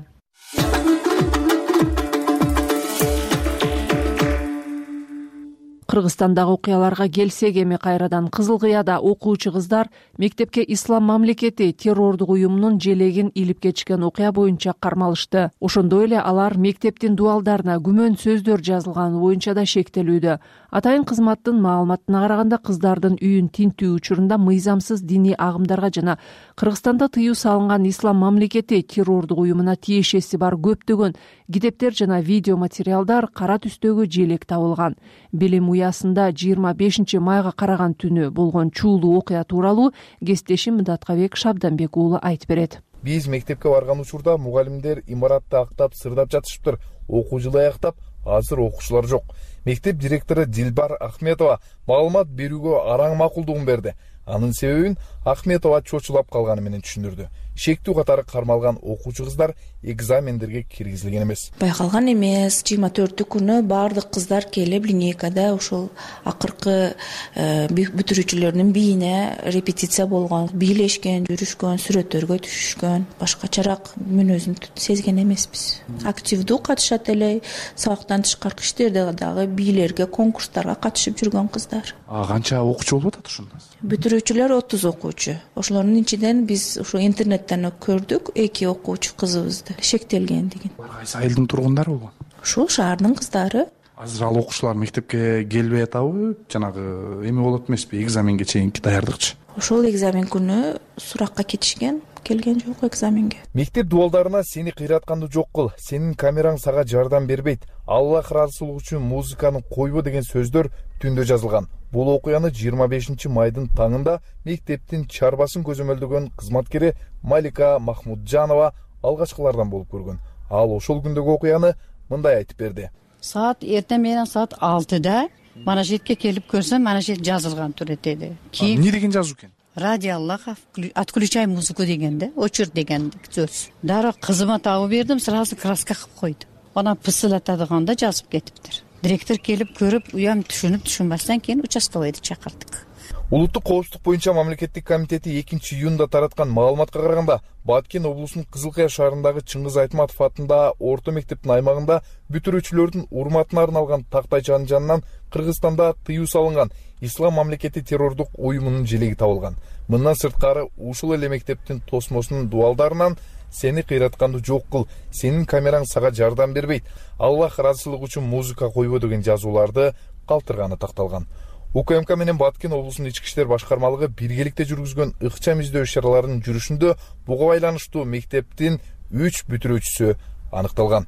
Кыргызстандагы окуяларга келсек, эми кайрадан Кызыл Кыяда окуучу кыздар мектепке Ислам мамлекети террордук уюмунун желегин илип кетишкен окуя боюнча кармалышты. Ошондой эле алар мектептин дуалдарына күмөн сөздөр жазылганы боюнча да шектелүүдө. Атайын кызматтын маалыматына караганда, кыздардын үйүн тинтүү учурунда мыйзамсыз диний агымдарга жана Кыргызстанда тыюу салынган Ислам мамлекети террордук уюмуна тиешеси бар көптөгөн китептер жана видео материалдар кара түстөгү желек табылган. Билим уясында 25 майга караган түнү болгон чуулуу окуя тууралуу кесиптешим Мыдаткабек Шабданбек уулу айтып берет. Биз мектепке барган учурда мугалимдер имаратты актап, сырдап жатышыптыр. Окуу жылы аяктап, азыр окуучулар жок. Мектеп директору Дилбар Ахметова маалымат берүүгө араң макулдугун берди. Анын себебин Ахметова чочулап калганы менен түшүндүрдү. Шектүү катары кармалган окуучу кыздар экзамендерге киргизилген эмес. Байкалган эмес. 24 күнү баардык кыздар келип линейкада ошол акыркы бүтүрүүчүлөрдүн бийине репетиция болгон, бийлешкен, жүрүшкөн, сүрөттөргө түшүшкөн, башкачараак мүнөзүн сезген эмеспиз. Активдүү катышат эле, сабактан тышкаркы иштерде дагы бийлерге, конкурстарга катышып жүргөн кыздар. Канча окуучу болуп атат ошондо? Бүтүрүүчүлөр 30 окуучу. Ошолордун ичинен биз ошо интернеттен көрдүк 2 окуучу кызыбызды шектелгендигин. Кайсы айылдын тургундары болгон? Ушул шаардын кыздары. Азыр ал окуучулар мектепке келбей атабы, жанагы эме болот эмеспи, экзаменге чейинки даярдыкчы? Ошол экзамен күнү суракка кетишкен, келген жок экзаменге. Мектеп дуалдарына сени кыйратканды жок кыл, сенин камераң сага жардам бербейт, Аллах ыраазычылыгы үчүн музыканы койбо деген сөздөр түндө жазылган. Бул окуяны 25 майдын таңында мектептин чарбасын көзөмөлдөгөн кызматкери Малика Махмуджанова алгачкылардан болуп көргөн. Ал ошол күндөгү окуяны мындай айтып берди. Саат эртең менен саат 6-да мана жерге келип көрсөм, мана жер жазылган тур деди. Эмне деген жазуу экен? Ради Аллаха, отключай музыку дегенде, очур деген сөз. Дара кызыма табып бердим, сразу краска кылып койду. Ана пысылатадыганда жазып кетиптир. Директор келип көрүп, уям түшүнбөстөн кийин участковыйды чакырдык. Улуттук коопсуздук боюнча мамлекеттик комитети 2-июнда тараткан маалыматка караганда, Баткен облусунун Кызыл Кыя шаарындагы Чыңгыз Айтматов атындагы орто мектептин аймагында бүтүрүүчүлөрдүн урматына арналган тактайчанын жанынан Кыргызстанда тыюу салынган Ислам мамлекети террордук уюмунун желеги табылган. Мындан сырткары ушул эле мектептин тосмосунун дуалдарынан сени кыйратканды жок кыл, сенин камераң сага жардам бербейт, Аллах ыраазычылыгы үчүн музыка койбо деген жазууларды калтырганы такталган. УКМК менен Баткен облусунун ички иштер башкармалыгы биргеликте жүргүзгөн ыкчам издөө иш-чараларынын жүрүшүндө буга байланыштуу мектептин 3 бүтүрүүчүсү аныкталган.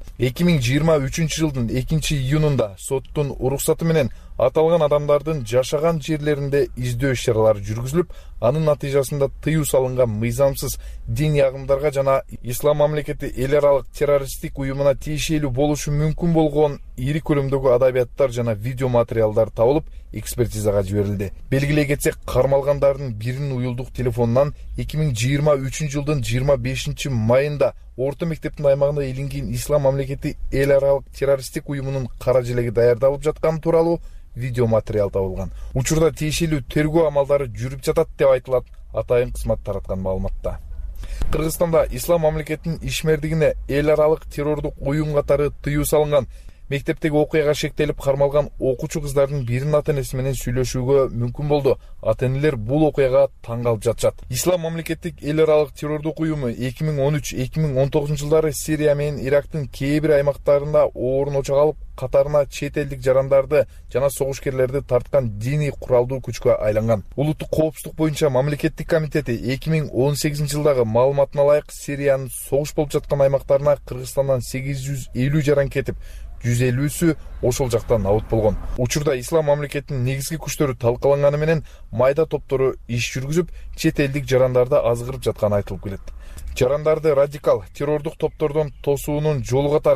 2023 жылдын 2-июнунда соттун уруксаты менен аталган адамдардын жашаган жерлеринде издөө иш-чаралары жүргүзүлүп, анын натыйжасында тыюу салынган мыйзамсыз диний агымдарга жана Ислам мамлекети эл аралык террористтик уюмуна тиешелүү болушу мүмкүн болгон ири көлөмдөгү адабияттар жана видео материалдар табылып, экспертизага жиберилди. Белгилей кетсек, кармалгандардын биринин уюлдук телефонунан 2023 жылдын 25 майында орто мектептин аймагында илинген Ислам мамлекети эл аралык террористтик уюмунун кара желеги даярдалып жатканы тууралуу видео материал табылган. Учурда тиешелүү тергөө амалдары жүрүп жатат деп айтылат атайын кызмат тараткан маалыматта. Кыргызстанда Ислам мамлекетинин ишмердигине эл аралык террордук уюм катары тыюу салынган. Мектептеги окуяга шектелип кармалган окуучу кыздардын биринин ата-энеси менен сүйлөшүүгө мүмкүн болду. Ата-энелер бул окуяга таң калып жатышат. Ислам мамлекеттик эл аралык террордук уюму 2013-2019 жылдары Сирия менен Ирактын кээ бир аймактарында орночо калып, катарына чет элдик жарандарды жана согушкерлерди тарткан диний куралдуу күчкө айланган. Улуттук коопсуздук боюнча мамлекеттик комитети 2018 жылдагы маалыматына ылайык Сириянын согуш болуп жаткан аймактарына Кыргызстандан 850 жаран кетип, 150-сү ошол жактан абут болгон. Учурда Ислам мамлекетинин негизги күчтөрү талкаланганы менен майда топтору иш жүргүзүп, чет элдик жарандарды азгырып жатканы айтылып келет. Жарандарды радикал террордук топтордон тосуунун жолу катары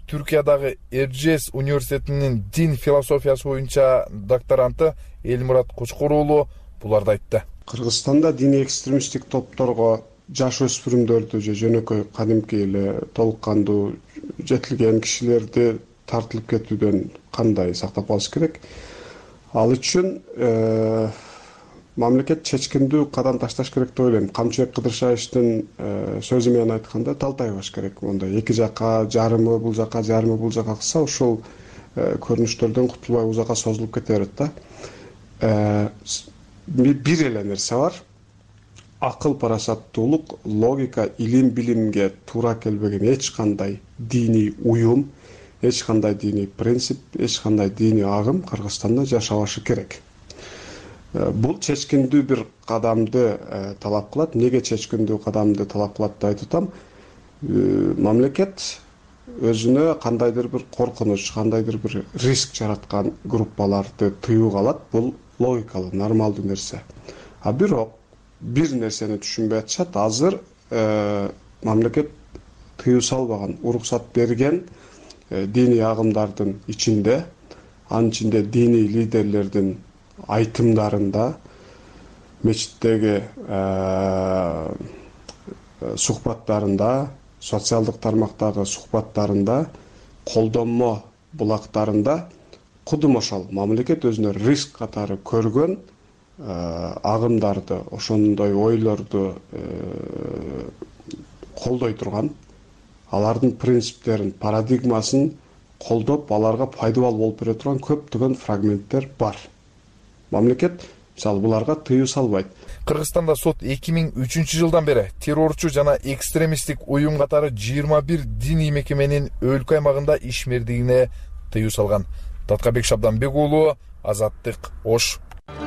Түркиядагы Эржес университетинин дин философиясы боюнча докторанты Элмурат Кочкор уулу буларды айтты. Кыргызстанда диний экстремисттик топторго жаш өспүрүмдөрдү же жөнөкөй кадимки эле толук кандуу жетилген кишилерди тартылып кетүүдөн кандай сактап калыш керек? Ал үчүн мамлекет чечкиндүү кадам ташташ керек деп ойлойм. Камчыбек Кыдыршаевдин сөзү менен айтканда талтайбаш керек. Мондай эки жакка жарымы бул жакка кылса ушул көрүнүштөрдөн кутулбай узакка созулуп кете берет да. Бир эле нерсе бар. Акыл, парасаттуулук, логика, илим, билимге туура келбеген эч кандай диний уюм, эч кандай диний принцип, эч кандай диний агым Кыргызстанда жашабашы керек. Бул чечкиндүү бир кадамды талап кылат. Неге чечкиндүү кадамды талап кылат деп айтып атам? Мамлекет өзүнө кандайдыр бир коркунуч, кандайдыр бир риск жараткан группаларды тыюуга алат. Бул логикалуу, нормалдуу нерсе. А бирок бир нерсени түшүнбөй атышат. Азыр мамлекет тыюу салбаган, уруксат берген диний агымдардын ичинде, анын ичинде диний лидерлердин айтымдарында, мечиттеги сухбаттарында, социалдык тармактагы сухбаттарында, колдонмо булактарында кудум ошол мамлекет өзүнө риск катары көргөн агымдарды, ошондой ойлорду колдой турган, алардын принциптерин, парадигмасын колдоп, аларга пайдалуу болуп бере турган көптөгөн фрагменттер бар. Мамлекет мисалы буларга тыюу салбайт. Кыргызстанда сот 2003 жылдан бери террорчу жана экстремисттик уюм катары 21 диний мекеменин өлкө аймагында ишмердигине тыюу салган. Таткабек Шабданбек уулу, Азаттык, Ош.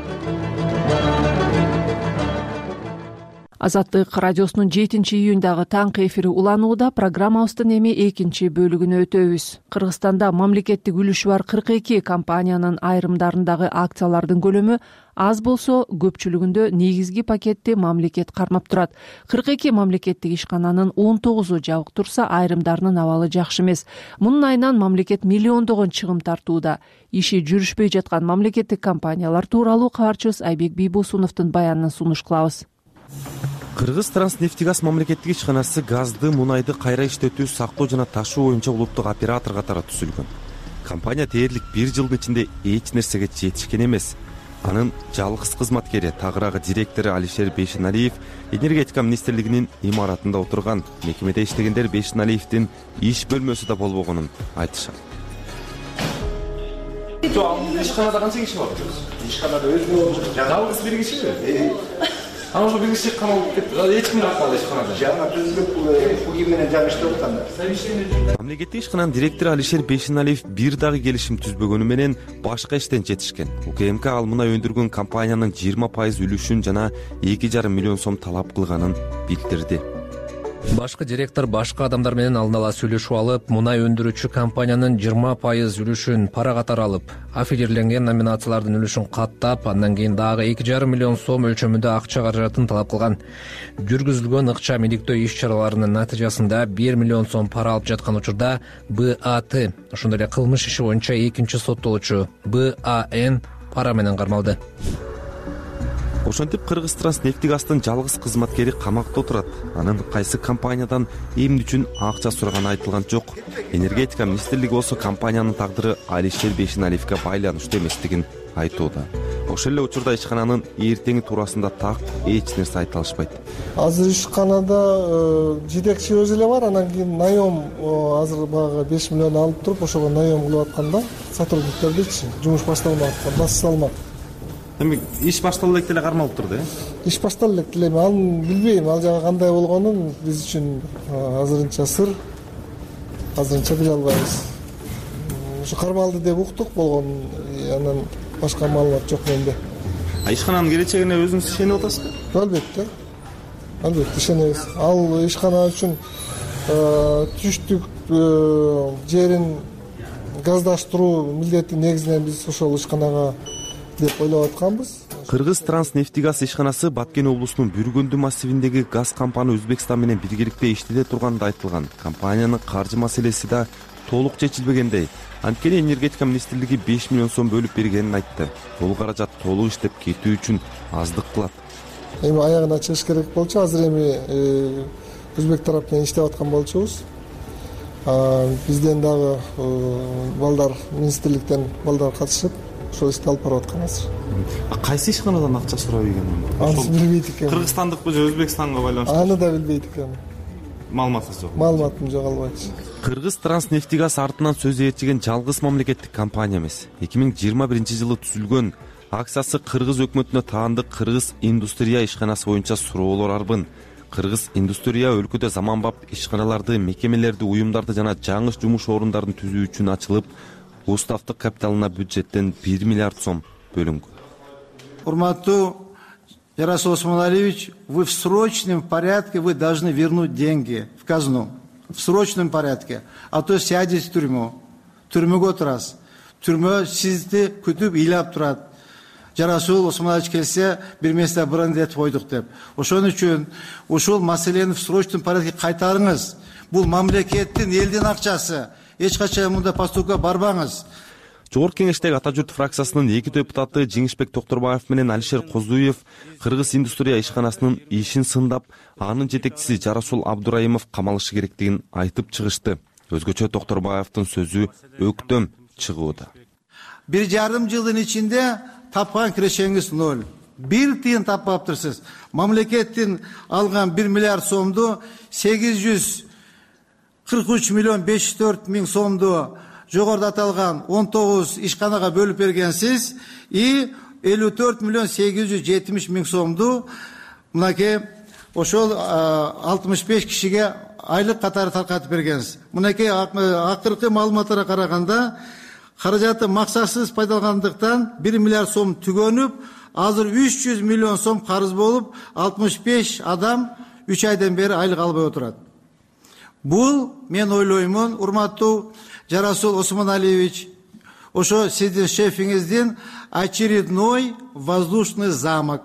Азаттык радиосунун 7-июндагы таңкы эфири уланууда. Программабыздын эми 2 бөлүгүнө өтөбүз. Кыргызстанда мамлекеттик үлүшү бар 42 компаниянын айрымдарындагы акциялардын көлөмү аз болсо, көпчүлүгүндө негизги пакетти мамлекет кармап турат. 42 мамлекеттик ишкананын 19-у жабык турса, айрымдарынын абалы жакшы эмес. Мунун айынан мамлекет миллиондогон чыгым тартууда. Иши жүрүшпөй жаткан мамлекеттик компаниялар тууралуу кабарчыбыз Айбек Бийбосуновдун баянын сунуш кылабыз. Кыргыз Транснефтегаз мамлекеттик ишканасы газды, мунайды кайра иштетүү, сактоо жана ташуу боюнча улуттук оператор катары түзүлгөн. Компания дээрлик 1 жылдын ичинде эч нерсеге жетишкен эмес. Анын жалгыз кызматкери, тагыраагы директору Алишер Бейшеналиев энергетика министрлигинин имаратында отурган. Мекемеде иштегендер Бейшеналиевдин иш бөлмөсү да болбогонун айтышат. Ишканада канча киши бар? Ишканада өзү жалгыз бир кишиби? Ошо бир киши камалып кетти. Эч ким калбады ишканада. Жаңа түзүлүп, буги менен жаңы иштеп аткандар. Мамлекеттик ишкананын директору Алишер Бейшеналиев бир дагы келишим түзбөгөнү менен башка иштен четишкен. УКМК ал мунай өндүргөн компаниянын 20% үлүшүн жана 2,5 миллион сом талап кылганын билдирди. Башкы директор башка адамдар менен алдын ала сүйлөшүп алып, мунай өндүрүүчү компаниянын 20% үлүшүн пара катары алып, аффилирленген номинациялардын үлүшүн каттап, андан кийин дагы 2,5 миллион сом өлчөмүндө акча каражатын талап кылган. Жүргүзүлгөн ыкчам иликтөө иш чараларынын натыйжасында 1 миллион сом пара алып жаткан учурда БАТ, ошондой эле кылмыш иши боюнча экинчи соттолуучу БАН пара менен кармалды. Ошентип Кыргыз Транснефтегаздын жалгыз кызматкери камакта отурат. Анын кайсы компаниядан эмне үчүн акча сураганы айтылган жок. Энергетика министрлиги болсо компаниянын тагдыры Алишер Бейшеналиевге байланыштуу эместигин айтууда. Ошол эле учурда ишкананын эртеңи туурасында так эч нерсе айта алышпайт. Азыр ишканада жетекчи өзү эле бар, анан кийин наем азыр багы 5 миллион алып туруп, ошого наем кылып атканда сотрудниктердичи жумуш башталмак, бас салмак. Эми иш башталып элек деле кармалып турду, Иш башталып элек деле, аны билбейм, ал жагы кандай болгонун биз үчүн азырынча сыр. Азырынча биле албайбыз. Ошо кармалды деп уктук болгон, анан башка маалымат жок менде. Ишкананын келечегине өзүңүз ишенип атасызбы? Албетте. Албетте ишенебиз. Ал ишкана үчүн түштүк жерин газдаштыруу милдети негизинен биз ошол ишканага деп ойлоп атканбыз. Кыргыз Транснефтегаз ишканасы Баткен облусунун Бүргөндү массивиндеги газ кампаны Өзбекстан менен биргеликте иштете турганы айтылган. Компаниянын каржы маселеси да толук чечилбегендей. Анткени энергетика министрлиги 5 миллион сом бөлүп бергенин айтты. Бул каражат толук иштеп кетүү үчүн аздык кылат. Эми аягына чыгыш керек болчу. Азыр эми өзбек тарап менен иштеп аткан болчубуз. Бизден дагы балдар министрликтен балдар катышып ошол ишти алып барып аткан азыр. Кайсы ишканадан акча сурап ийген? Аны билбейт экенмин. Кыргызстандыкпы же Өзбекстанга байланыштуу? Аны да билбейт экенмин. Маалыматыңыз жок. Маалыматым жок, албайчы. Кыргыз Транснефтигаз артынан сөз ээрчиген жалгыз мамлекеттик компания эмес. 2021-жылы түзүлгөн акциясы Кыргыз өкмөтүнө таандык Кыргыз индустрия ишканасы боюнча суроолор арбын. Кыргыз индустрия өлкөдө заманбап ишканаларды, мекемелерди, уюмдарды жана жаңы жумуш орундарын түзүү үчүн ачылып, уставдык капиталына бюджеттен 1 миллиард сом бөлүнгөн. Урматтуу Жарасул Осмоналиевич, вы в срочном порядке вы должны вернуть деньги в казну. В срочном порядке. А то сядете в тюрьму. Түрмөгө турасыз. Түрмө сизди күтүп ыйлап турат. Жарасул Осмоналиевич келсе, бир месте брендет койдук деп. Ошон үчүн ушул маселени в срочном порядке кайтарыңыз. Бул мамлекеттин, элдин акчасы. Эч качан мындай поступкка барбаңыз. Жогорку кеңештеги Ата журт фракциясынын 2 депутаты Жеңишбек Токторбаев менен Алишер Козуев Кыргыз индустрия ишканасынын ишин сындап, анын жетекчиси Жарасул Абдураимов камалышы керектигин айтып чыгышты. Өзгөчө Токторбаевдин сөзү өктөм чыгууда. 1,5 жылдын ичинде тапкан кирешеңиз 0. 1 тыйын таппаптырсыз. Мамлекеттин алган 1 миллиард сомду 843 миллион 504 миң сомду жогоруда аталган 19 ишканага бөлүп бергенсиз и 54 миллион 870 миң сомду мынакей ошол 65 кишиге айлык катары таркатып бергенсиз. Мынакей акыркы маалыматтарга караганда каражаты максатсыз пайдалангандыктан 1 миллиард сом түгөнүп, азыр 300 миллион сом карыз болуп, 65 адам 3 айдан бери айлык албай отурат. Бул мен ойлоймун, урматтуу Жарасул Осмоналиевич, ошо сиздин шефиңиздин очередной воздушный замок.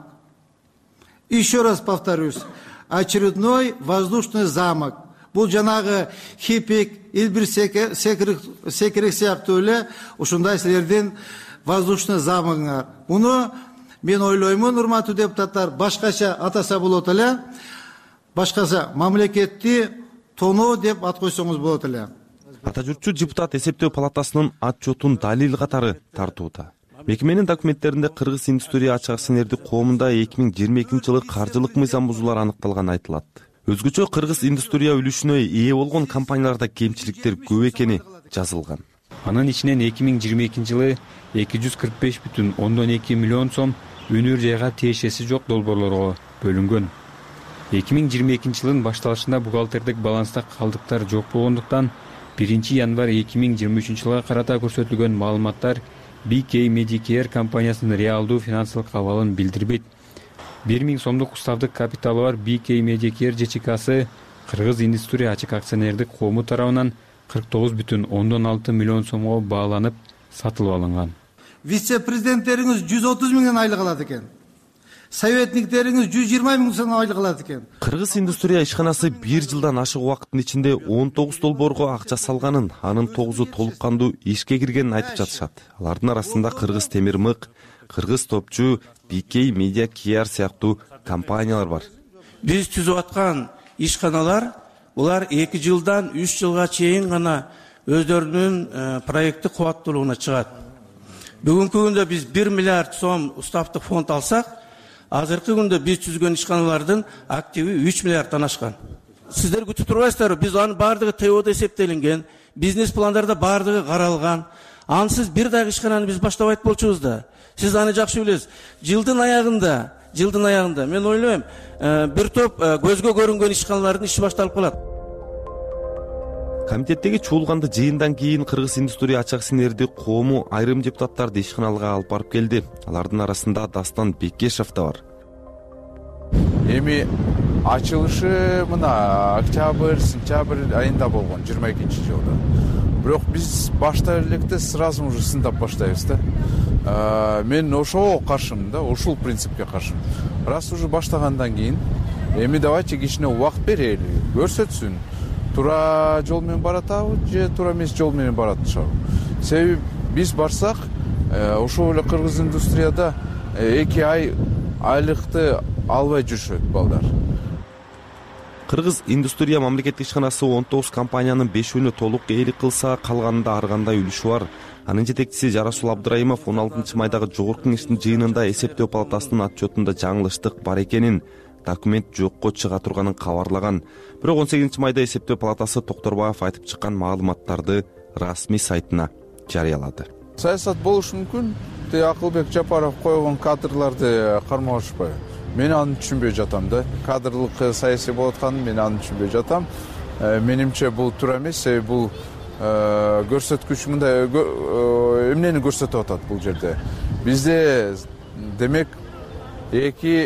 Еще раз повторюсь, очередной воздушный замок. Бул жанагы хипик, илбир секирек сыяктуу эле ушундай силердин воздушный замогуңар. Муну мен ойлоймун, урматтуу депутаттар, башкача атаса болот эле, башкача мамлекетти тоноо деп ат койсоңуз болот эле. Ата журтчу депутат эсептөө палатасынын отчетун далил катары тартууда. Мекеменин документтеринде Кыргыз индустрия ачык акционердик коомунда 2022-жылы каржылык мыйзам бузуулар аныкталганы айтылат. Өзгөчө Кыргыз индустрия үлүшүнө ээ болгон компанияларда кемчиликтер көп экени жазылган. Анын ичинен 2022-жылы 245,2 миллион сом өнөр жайга тиешеси жок долбоорлорго бөлүнгөн. 2022-жылдын башталышында бухгалтердик баланста калдыктар жок болгондуктан 1 январь 2023-жылга карата көрсөтүлгөн маалыматтар BK Medicare компаниясынын реалдуу финансылык абалын билдирбейт. 1000 сомдук уставдык капиталы бар BK Medicare ЖЧКсы Кыргыз индустрия ачык акционердик коому тарабынан 49,6 миллион сомго бааланып сатылып алынган. Вице-президенттериңиз 130 миңден айлык алат экен. Советниктериңиз 120 миң сом айлык алат экен. Кыргыз индустрия ишканасы 1 жылдан ашык убакыттын ичинде 19 долбоорго акча салганын, анын 9-у толук кандуу ишке киргенин айтып жатышат. Алардын арасында Кыргыз темир мык, Кыргыз топчу, BK Media Care сыяктуу компаниялар бар. Биз түзүп аткан ишканалар булар 2 жылдан 3 жылга чейин гана өздөрүнүн проекти кубаттуулугуна чыгат. Бүгүнкү күндө биз 1 миллиард сом уставдык фонд алсак, азыркы күндө биз түзгөн ишканалардын активи 3 миллиарддан ашкан. Сиздер күтүп турбайсыздарбы? Биз анын баардыгы ТОдо эсептелинген, бизнес пландарда баардыгы каралган. Ансыз бир дагы ишкананы биз баштабайт болчубуз да. Сиз аны жакшы билесиз. Жылдын аягында мен ойлойм, бир топ көзгө көрүнгөн ишканалардын иши башталып калат. Комитеттеги чуулганды жыйындан кийин Кыргыз индустрия ачык акционердик коому айрым депутаттарды ишканалга алып барып келди. Алардын арасында Дастан Бекешев да бар. Эми ачылышы мына октябрь, сентябрь айында болгон 22-жылда. Бирок биз башта электе сразу уже сындап баштайбыз да. Мен ошого каршымын да, ушул принципке каршымын. Раз уже баштагандан кийин эми давайте кичине убакыт берели, көрсөтсүн. туура жол менен баратабы же туура эмес жол менен баратышабы. Себеби биз барсак ошол эле кыргыз индустрияда 2 ай айлыкты албай жүрүшөт балдар. Кыргыз индустрия мамлекеттик ишканасы 19 компаниянын 5-ünü толук ээлик кылса, калганында ар кандай үлүшү бар. Анын жетекчиси Жарасул Абдыраимов 16 майдагы жогорку кеңештин жыйынында эсептөө палатасынын отчетунда жаңылыштык бар экенин, документ жокко чыга турганын кабарлаган. Бирок 18 майда эсептөө палатасы Токторбаев айтып чыккан маалыматтарды расмий сайтына жарыялады. Саясат болушу мүмкүн. Акылбек Жапаров койгон кадрларды кармалышпайбы? Мен аны түшүнбөй жатам да. Кадрлык саясий болуп атканын мен аны түшүнбөй жатам. Менимче бул туура эмес, себеби бул көрсөткүч мындай эмнени көрсөтүп атат бул жерде. Бизде демек эки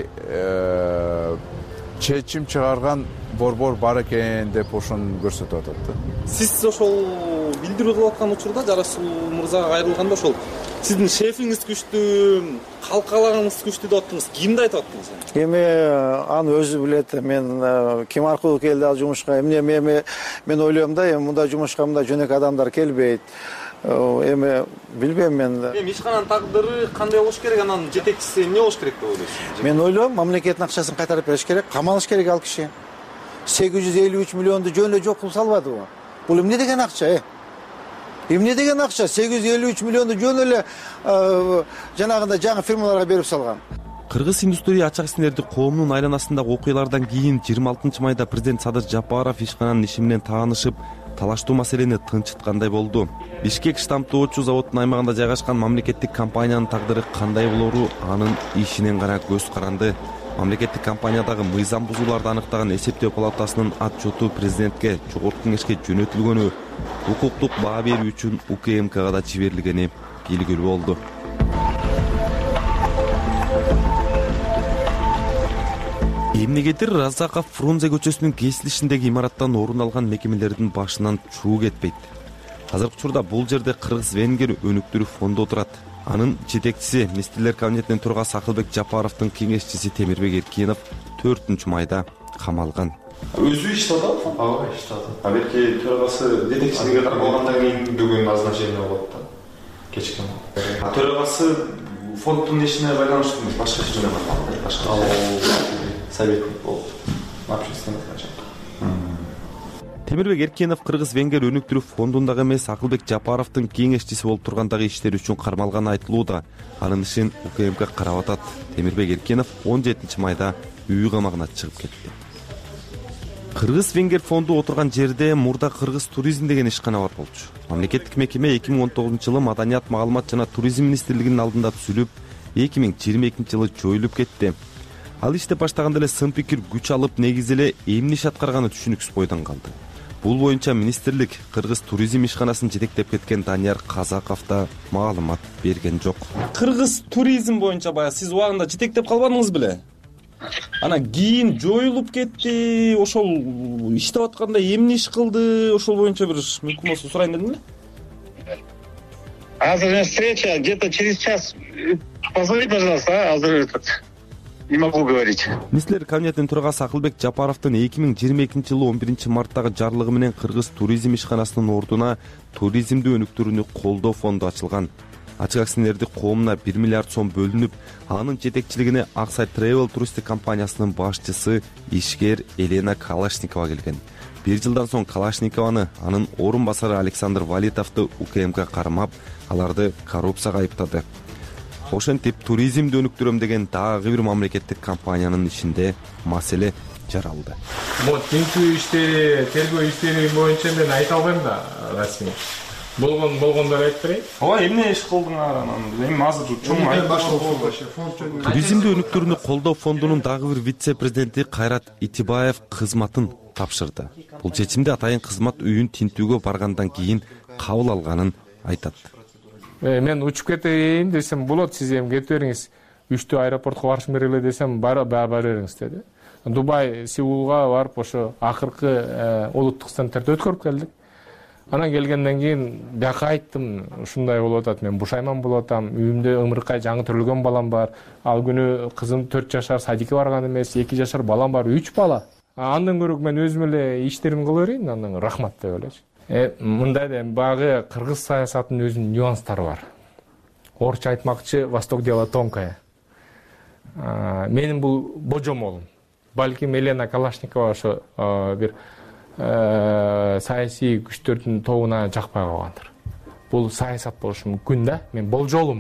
чечим чыгарган борбор бар экен деп ошону көрсөтүп атат да. Сиз ошол билдирүү кылып аткан учурда Жарасул мырзага кайрылганда ошол сиздин шефиңиз күчтүү, калкалагыңыз күчтүү деп аттыңыз. Кимди айтып аттыңыз? Эми аны өзү билет. Мен ким аркылуу келди ал жумушка? Мен ойлойм да, эми мындай жумушка мындай жөнөкөй адамдар келбейт. Эми билбейм мен. Эми ишкананын тагдыры кандай болуш керек? Анан жетекчиси эмне болуш керек деп ойлойсуз? Мен ойлойм, мамлекеттин акчасын кайтарып бериш керек, камалыш керек ал киши. 853 миллионду жөн жок кылып салбадыбы? Бул эмне деген акча? Эмне деген акча? 853 миллионду жөн эле жанагындай жаңы фирмаларга берип салган. Кыргыз индустрия ачык ишмерди коомдун айланасындагы окуялардан кийин 26 майда президент Садыр Жапаров ишкананын иши менен таанышып, талаштуу маселени тынчыткандай болду. Бишкек штамптоочу заводунун аймагында жайгашкан мамлекеттик компаниянын тагдыры кандай болору анын ишинен гана көз каранды. Мамлекеттик компаниядагы мыйзам бузууларды аныктаган эсептөө палатасынын отчету президентке, жогорку кеңешке жөнөтүлгөнү, укуктук баа берүү үчүн УКМКга да жиберилгени белгилүү болду. Эмнегедир Разаков Фрунзе көчөсүнүн кесилишиндеги имараттан орун алган мекемелердин башынан чуу кетпейт. Азыркы учурда бул жерде Кыргыз-Венгер өнүктүрүү фонду отурат. Анын жетекчиси Министрлер кабинетинин төрагасы Акылбек Жапаровдун кеңешчиси Темирбек Эркинов 4 майда камалган. Өзү иштеп атат, ага иштеп атат. А берки төрагасы жетекчиликке таркалгандан кийин бүгүн назначение болот да. Кечке. А төрагасы фонддун ишине байланыштуу эмес, башка иш менен атат. Башка советник болуп, общественный начальник. Темирбек Эркинов Кыргыз-Венгер өнүктүрүү фондундагы эмес, Акылбек Жапаровдун кеңешчиси болуп тургандагы иштери үчүн кармалганы айтылууда. Анын ишин УКМК карап атат. Темирбек Эркинов 17 майда үй камагына чыгып кетти. Кыргыз-Венгер фонду отурган жерде мурда Кыргыз туризм деген ишкана бар болчу. Мамлекеттик мекеме 2019-жылы Маданият, маалымат жана туризм министрлигинин алдында түзүлүп, 2022-жылы жоюлуп кетти. Ал иштеп баштаганда эле сын пикир күч алып, негизи эле эмне иш аткарганы түшүнүксүз бойдон калды. Бул боюнча министрлик Кыргыз туризм ишканасын жетектеп кеткен Данияр Казаков да маалымат берген жок. Кыргыз туризм боюнча баягы сиз убагында жетектеп калбадыңыз беле? Анан кийин жоюлуп кетти. Ошол иштеп атканда эмне иш кылды? Ошол боюнча бир мүмкүн болсо сурайын дедим эле. Азыр встреча где-то через час. Позови, пожалуйста, азыр не могу говорить. Министрлер кабинетинин төрагасы Акылбек Жапаровдун 2022-жылы 11-марттагы жарлыгы менен Кыргыз туризм ишканасынын ордуна туризмди өнүктүрүүнү колдоо фонду ачылган. Ачык акционерди коомуна 1 миллиард сом бөлүнүп, анын жетекчилигине Аксай Travel туристик компаниясынын башчысы ишкер Елена Калашникова келген. 1 жылдан соң Калашникованы анын орун басары Александр Валитовду УКМК кармап, аларды коррупцияга айыптады. Ошентип туризмди өнүктүрөм деген дагы бир мамлекеттик компаниянын ишинде маселе жаралды. Могу тинтүү иштери, тергөө иштери боюнча мен айта албайм да, расмий. Болгондор айтып берейин. Ооба, эмне иш кылдыңар анан? Эми азыр чоң айтып. Туризмди өнүктүрүүнү колдоо фондунун дагы бир вице-президенти Кайрат Итибаев кызматын тапшырды. Бул чечимди атайын кызмат үйүн тинтүүгө баргандан кийин кабыл алганын айтат. Мен учуп кетейин десем болот, сиз эми кетип бериңиз. 3-тө аэропортко барышым керек эле десем, бара бериңиз деди. Дубай, Сеулга барып ошо акыркы улуттук стендтерди өткөрүп келдик. Анан келгенден кийин бияка айттым, ушундай болуп атат, мен бушайман болуп атам, үйүмдө ымыркай жаңы төрөлгөн балам бар. Ал күнү кызым 4 жашар садикке барган эмес, 2 жашар балам бар, 3 бала. андан көрө мен өзүм эле иштеримди кыла берейин, андан рахмат деп элечи. Мындай да баягы кыргыз саясатынын өзүнүн нюанстары бар. Орусча айтмакчы, Восток дело тонкое. Менин бул божомолум. Балким Елена Калашникова ошо бир саясий күчтөрдүн тобуна жакпай калгандыр. Бул саясат болушу мүмкүн да. Мен болжолум.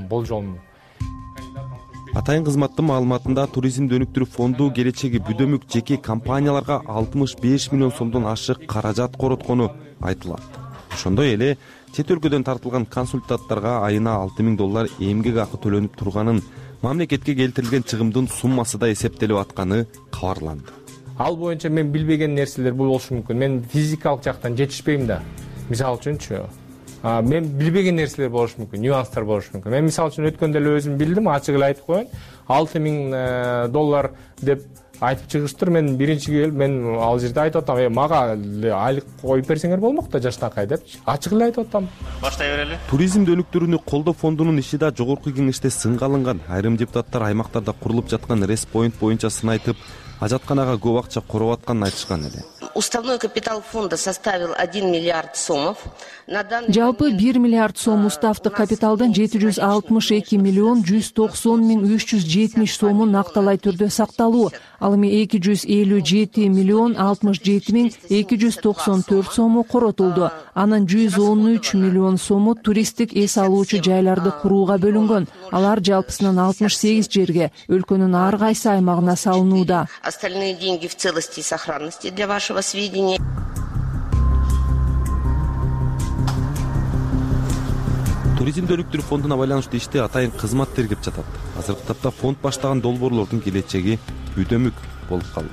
Атайын кызматтын маалыматында туризмди өнүктүрүү фонду келечеги бүдөмүк жеке компанияларга 65 миллион сомдон ашык каражат короткону айтылат. Ошондой эле чет өлкөдөн тартылган консультанттарга айына $6,000 эмгек акы төлөнүп турганын, мамлекетке келтирилген чыгымдын суммасы да эсептелип атканы кабарланды. Ал боюнча мен билбеген нерселер болушу мүмкүн. Мен физикалык жактан жетишпейм да. Мисалы үчүнчү, мен билбеген нерселер болушу мүмкүн, нюанстар болушу мүмкүн. Мен мисалы үчүн өткөндө эле өзүм билдим, ачык эле айтып коеюн. $6,000 деп айтып чыгыштыр. Мен биринчи келип, мен ал жерде айтып атам, мага айлык коюп берсеңер болмок да жаштакай депчи. Ачык эле айтып атам. Баштай берели. Туризмди өнүктүрүүнү колдоо фондунун иши да жогорку кеңеште сынга алынган. Айрым депутаттар аймактарда курулуп жаткан респоинт боюнча сын айтып, ажатканага көп акча короп атканын айтышкан эле. Уставной капитал фонда составил 1 миллиард сомов. Жалпы 1 миллиард сом уставдык капиталдан 762 миллион 190 миң 370 сому накталай түрдө сакталуу. Ал эми 257 миллион 67 миң 294 сому коротулду. Анын 113 миллион сому туристтик эс алуучу жайларды курууга бөлүнгөн. Алар жалпысынан 68 жерге, өлкөнүн ар кайсы аймагына салынууда. Остальные деньги в целости и сохранности для вашего сведения. Туризмди өнүктүрүү фондуна байланыштуу ишти атайын кызмат тергеп жатат. Азыркы тапта фонд баштаган долбоорлордун келечеги бүдөмүк болуп калды.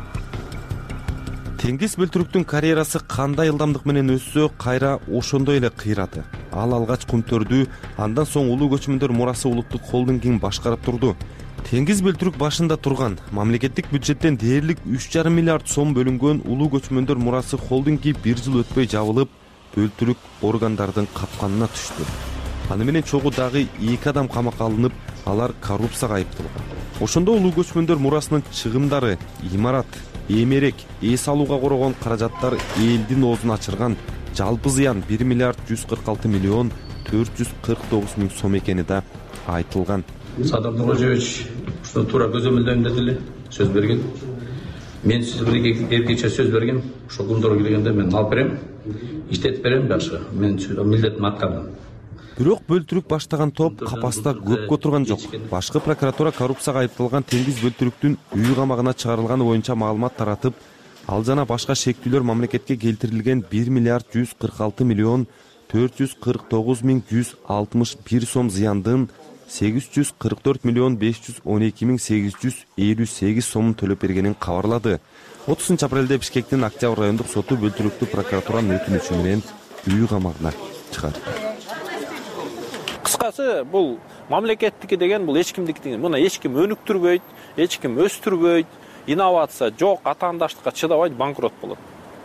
Теңиз бөлтүрүктүн карьерасы кандай ылдамдык менен өссө, кайра ошондой эле кыйрады. Ал алгач Кумтөрдү, андан соң Улуу көчмөндөр мурасы улуттук холдингин башкарып турду. Теңиз бөлтүрүк башында турган, мамлекеттик бюджеттен дээрлик 3,5 миллиард сом бөлүнгөн Улуу көчмөндөр мурасы холдинги 1 жыл өтпөй жабылып, бөлтүрүк органдардын капканына түштү. Аны менен чогуу дагы 2 адам камакка алынып, алар коррупцияга айыпталган. Ошондо Улуу көчмөндөр мурасынын чыгымдары, имарат, эмерек, эс алууга корогон каражаттар элдин оозун ачырган. Жалпы зыян 1 миллиард 146 миллион 449 миң сом экени да айтылган. Садам Нурожевич, что туура көзөмөлдөйм деди эле, сөз берген. Мен сизге эркинче сөз берген, ошо күндөргө келгенде мен алып берем, иштетип берем, жакшы. Мен милдетимди аткардым. Бирок бөлтүрүк баштаган топ капаста көпкө отурган жок. Башкы прокуратура коррупцияга айыпталган Теңиз бөлтүрүктүн үй камагына чыгарылганы боюнча маалымат таратып, ал жана башка шектүүлөр мамлекетке келтирилген 1 миллиард 146 миллион 449 миң 161 сом зыяндын 844 миллион 512 миң 858 сомун төлөп бергенин кабарлады. 30 апрелде Бишкектин Октябрь райондук соту бөлтүрүктү прокуратуранын өтүнүчү менен үй камагына чыгарды. Кыскасы, бул мамлекеттики деген бул эч кимдики деген. Муну эч ким өнүктүрбөйт, эч ким өстүрбөйт, инновация жок, атаандаштыкка чыдабайт, банкрот болот.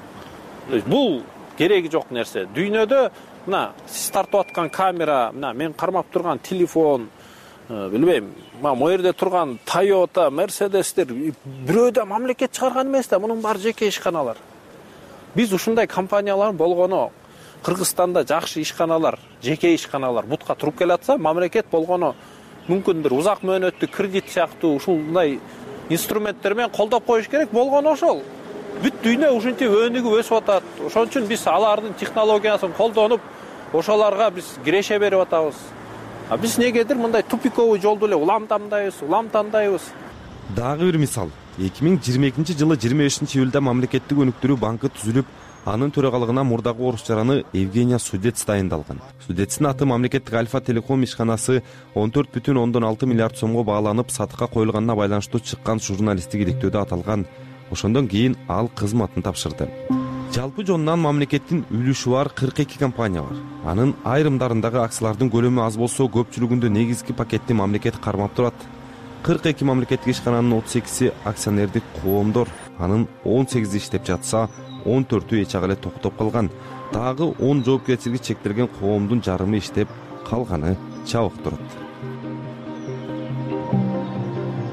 Бул кереги жок нерсе. Дүйнөдө мына сиз тартып аткан камера, мына мен кармап турган телефон, билбейм, могу жерде турган Toyota, Mercedes'тер бирөөдө мамлекет чыгарган эмес да, мунун баары жеке ишканалар. Биз ушундай компаниялар болгону Кыргызстанда жакшы ишканалар, жеке ишканалар бутка туруп келатса, мамлекет болгону мүмкүн бир узак мөөнөттүк кредит сыяктуу ушундай инструменттер менен колдоп коюш керек. Болгону ошол. Бүт дүйнө ушинтип өнүгүп өсүп атат. Ошон үчүн биз алардын технологиясын колдонуп, ошолорго биз киреше берип атабыз. Биз негедир мындай тупиковый жолду эле улам тандайбыз. Дагы бир мисал. 2022 жылы 25 июлда мамлекеттик өнүктүрүү банкы түзүлүп, анын төрагалыгына мурдагы орус жараны Евгения Судец дайындалган. Судецтин аты мамлекеттик Альфа Телеком ишканасы 14,6 миллиард сомго бааланып сатыкка коюлганына байланыштуу чыккан журналисттик иликтөөдө аталган. Ошондон кийин ал кызматын тапшырды. Жалпы жонунан мамлекеттин үлүшү бар 42 компания бар. Анын айрымдарындагы акциялардын көлөмү аз болсо, көпчүлүгүндө негизги пакетти мамлекет кармап турат. 42 мамлекеттик ишкананын 38-и акционердик коомдор, анын 18-и иштеп жатса, 14-ü эч ак эле токтоп калган. Дагы 10 жоопкерчилиги чектелген коомдун жарымы иштеп, калганы жабык турат.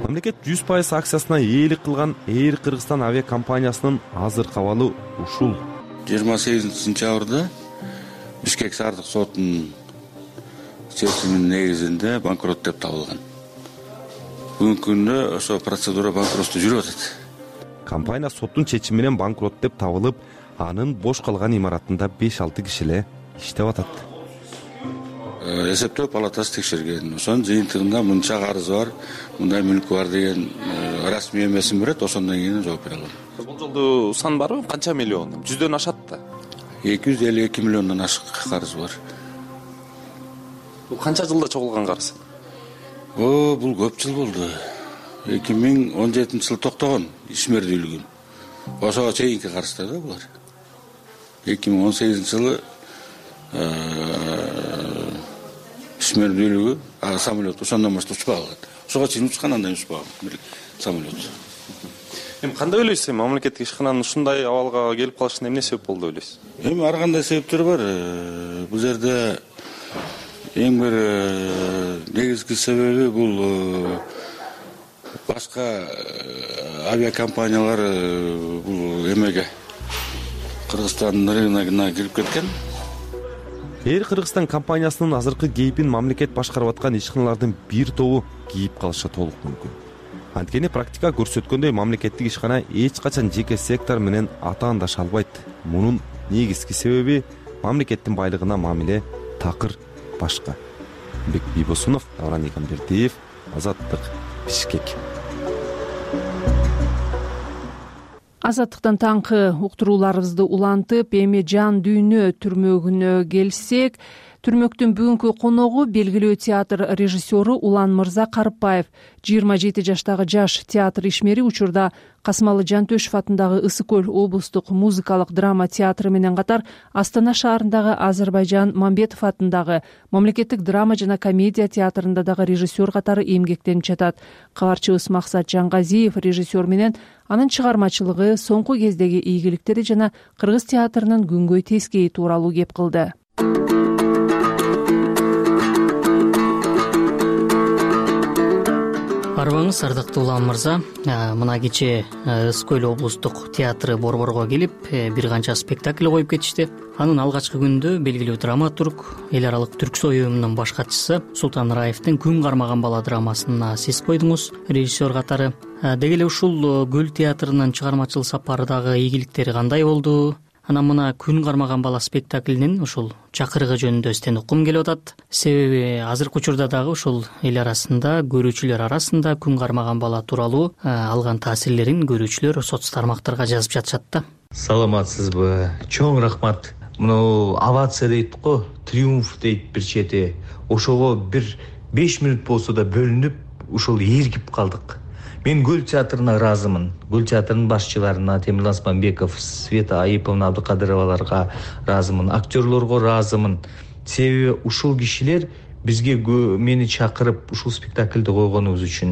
Мамлекет 100% акциясына ээлик кылган Air Кыргызстан авиакомпаниясынын азыркы абалы ушул. 28 сентябрда Бишкек шаардык сотунун чечиминин негизинде банкрот деп табылган. Бүгүнкү күндө ошо процедура банкротто жүрүп атат. Компания соттун чечими менен банкрот деп табылып, анын бош калган имаратында 5-6 киши эле иштеп атат. Эсептөө палатасы текшерген. Ошонун жыйынтыгында мынча карыз бар, мындай мүлк бар деген расмий эмесин берет, ошондон кийин жооп бере алам. Болжолдуу сан барбы? Канча миллион? 100дөн ашат да. 252 миллиондон ашык карыз бар. Бул канча жылда чогулган карыз? Бул көп жыл болду. 2017 жылы токтогон ишмердүүлүгүн. Ошого чейинки карыздар да булар. 2018 жылы ишмердүүлүгү самолет ошондон баштап учпай калган. Ошого чейин учкан, андан учпаган самолет. Эми кандай ойлойсуз? Мамлекеттик ишкананын ушундай абалга келип калышына эмне себеп болду деп ойлойсуз? Эми ар кандай себептер бар. Бул жерде эң бир негизги себеби бул башка авиакомпаниялар бул эмеге Кыргызстандын рыногуна кирип кеткен. Air Кыргызстан компаниясынын азыркы кейпин мамлекет башкарып аткан ишканалардын бир тобу кийип калышы толук мүмкүн. Анткени практика көрсөткөндөй мамлекеттик ишкана эч качан жеке сектор менен атаандаша албайт. Мунун негизги себеби мамлекеттин байлыгына мамиле такыр башка. Бек Бибосунов, Давран Игамбердиев, Азаттык, Бишкек. Азаттыктан таңкы уктурууларыбызды улантып, эми жан дүйнө түрмөгүнө келсек, түрмөктүн бүгүнкү коногу белгилүү театр режиссеру Улан Мырза Карыпбаев. 27 жаштагы жаш театр ишмери учурда Касымалы Жантөшев атындагы Ысык көл облустук музыкалык драма театры менен катар Астана шаарындагы Азарбайжан Мамбетов атындагы мамлекеттик драма жана комедия театрында дагы режиссер катары эмгектенип жатат. Кабарчыбыз Максат Жангазиев режиссер менен анын чыгармачылыгы, соңку кездеги ийгиликтери жана кыргыз театрынын күнгөй тескейи тууралуу кеп кылды. Арбаңыз, ардактуу Улан Мырза, мына кечээ Ысык көл облустук театры Борборго келип, бир канча спектакль коюп кетишти. Анын алгачкы күндө белгилүү драматург, эл аралык түрксой уюмунун баш катчысы Султан Раевдин Күн кармаган бала драмасына сиз койдуңуз режиссер катары. Деги эле ушул Көл театрынын чыгармачыл сапары дагы ийгиликтери кандай болду? Анан мына Күн кармаган бала спектаклинин ушул чакырыгы жөнүндө сизден уккум келип атат. Себеби азыркы учурда дагы ушул эл арасында, көрүүчүлөр арасында Күн кармаган бала тууралуу алган таасирлерин көрүүчүлөр соц тармактарга жазып жатышат да. Саламатсызбы? Чоң рахмат. Мына овация дейт го, триумф дейт бир чети. Ошого бир 5 мүнөт болсо да бөлүнүп, ушул эргип калдык. Мен Көл театрына ыраазымын. Көл театрынын башчыларына Темирлан Спамбеков, Света Айыповна, Абдыкадыроваларга ыраазымын, актерлорго ыраазымын. Себеби ушул кишилер бизге мени чакырып ушул спектакльди койгонубуз үчүн.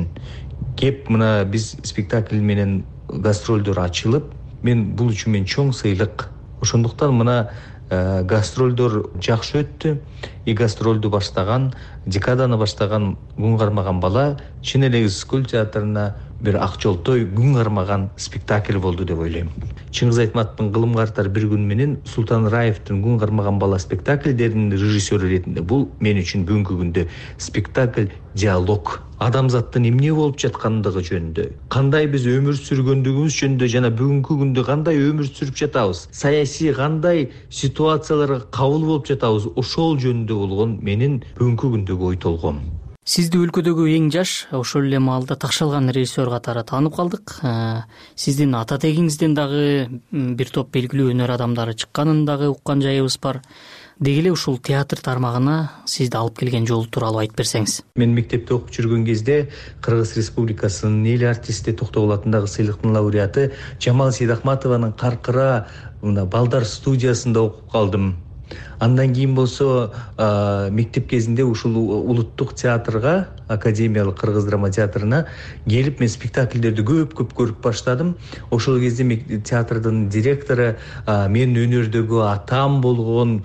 Кеп мына биз спектакль менен гастролдор ачылып, мен бул үчүн мен чоң сыйлык. Ошондуктан мына гастролдор жакшы өттү. И гастролду баштаган, декаданы баштаган Күн кармаган бала чын эле Ысык көл театрына бир ак жолтой күн кармаган спектакль болду деп ойлойм. Чыңгыз Айтматовдун Кылымга артар бир күн менен Султан Раевдин Күн кармаган бала спектакльдеринин режиссеру ретинде бул мен үчүн бүгүнкү күндө спектакль диалог. Адамзаттын эмне болуп жаткандыгы жөнүндө, кандай биз өмүр сүргөндүгүбүз жөнүндө жана бүгүнкү күндө кандай өмүр сүрүп жатабыз, саясий кандай ситуацияларга кабыл болуп жатабыз, ошол жөнүндө болгон менин бүгүнкү күндөгү ой толгом. Сизди өлкөдөгү эң жаш, ошол эле маалда такшалган режиссер катары таанып калдык. Сиздин ата тегиңизден дагы бир топ белгилүү өнөр адамдары чыкканын дагы уккан жайыбыз бар. Деги эле ушул театр тармагына сизди алып келген жол тууралуу айтып берсеңиз. Мен мектепте окуп жүргөн кезде Кыргыз Республикасынын эл артисти Токтогул атындагы сыйлыктын лауреаты Жамал Сейдахматованын Каркыра мына балдар студиясында окуп калдым. Андан кийин болсо мектеп кезинде ушул улуттук театрга, Академиялык Кыргыз драма театрына келип мен спектакльдерди көп көрүп баштадым. Ошол кезде театрдын директору мен өнөрдөгү атам болгон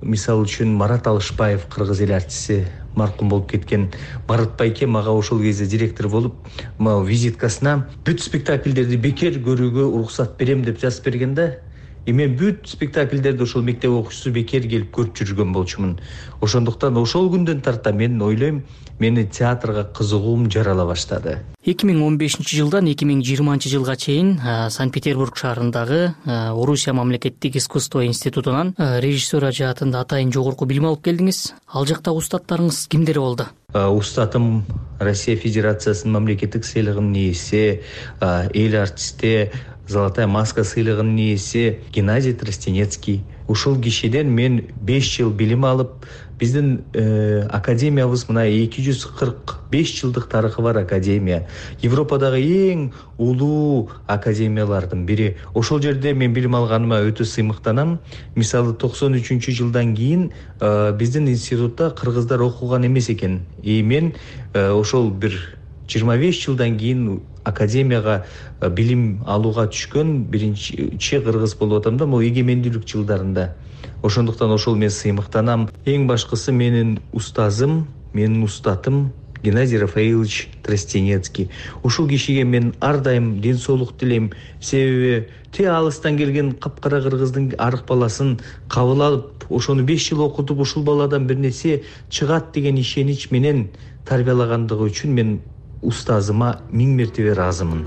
мисалы үчүн Марат Алышбаев, кыргыз эл артисти, маркум болуп кеткен Марат байке мага ошол кезде директор болуп, визиткасына бүт спектакльдерди бекер көрүүгө уруксат берем деп жазып берген да. Мен бүт спектакльдерди ошол мектеп окуучусу бекер келип көрүп жүргөн болчумун. Ошондуктан ошол күндөн тарта мен ойлойм, мени театрга кызыгуум жарала баштады. 2015-жылдан 2020-жылга чейин Санкт-Петербург шаарындагы Орусия мамлекеттик искусство институтунан режиссер жаатында атайын жогорку билим алып келдиңиз. Ал жактагы устаттарыңыз кимдер болду? Устатым Россия Федерациясынын мамлекеттик сыйлыгынын ээси, эл артисти, Золотая маска сыйлыгынын ээси Геннадий Тростенецкий. Ушул кишиден мен 5 жыл билим алып, биздин академиябыз мына 245 жылдык тарыхы бар академия. Европадагы эң улуу академиялардын бири. Ошол жерде мен билим алганыма өтө сыймыктанам. Мисалы 93-жылдан кийин биздин институтта кыргыздар окуган эмес экен. Мен ошол бир 25 жылдан кийин академияга билим алууга түшкөн биринчи кыргыз болуп атам да, могу эгемендүүлүк жылдарында. Ошондуктан ошол мен сыймыктанам. Эң башкысы менин устазым, менин устатым Геннадий Рафаилович Тростенецкий. Ушул кишиге мен ар дайым ден соолук тилейм. Себеби те алыстан келген капкара кыргыздын арык баласын кабыл алып, ошону 5 жыл окутуп, ушул баладан бир нерсе чыгат деген ишенич менен тарбиялагандыгы үчүн мен устазыма 1000 мертебе ыраазымын.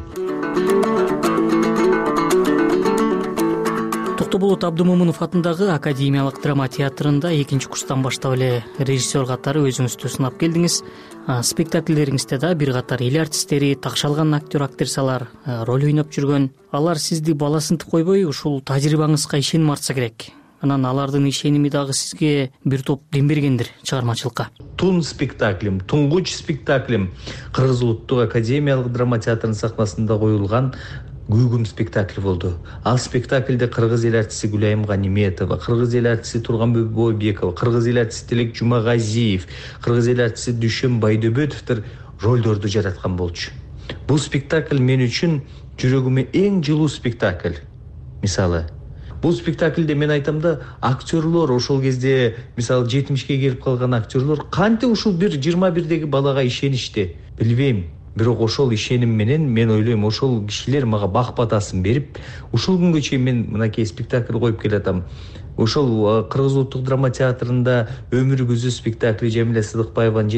Токтоболот Абдымомунов атындагы Академиялык драма театрында 2-курстан баштап эле режиссер катары өзүңүздү сынап келдиңиз. Спектакльдериңизде да бир катар эл артисттери, такшалган актер-актрисалар роль ойноп жүргөн. Алар сизди баласынтып койбой, ушул тажрыйбаңызга ишеним артса керек. Анан алардын ишеними дагы сизге бир топ дем бергендир чыгармачылыкка. Тун спектаклим, туңгуч спектаклим Кыргыз Улуттук Академиялык драма театрынын сахнасында коюлган Гүгүм спектакли болду. Ал спектакльде кыргыз эл артисти Гүлайым Ганиметова, кыргыз эл артисти Турганбек Бойбекова, кыргыз эл артисти Тилек Жумагазиев, кыргыз эл артисти Дүшөн Байдөбөтовдор ролдорду жараткан болчу. Бул спектакль мен үчүн жүрөгүмө эң жылуу спектакль. Мисалы, бул спектакльде мен айтам да, актерлор ошол кезде, мисалы 70-ке келип калган актерлор кантип ушул бир 21-деги балага ишеништи, билбейм. Бирок ошол ишеним менен мен ойлойм, ошол кишилер мага бак батасын берип, ушул күнгө чейин мен мынакей спектакль коюп келатам. Ошол Кыргыз Улуттук драма театрында Өмүр көзү спектакли Жамиля Сыдыкбаеванын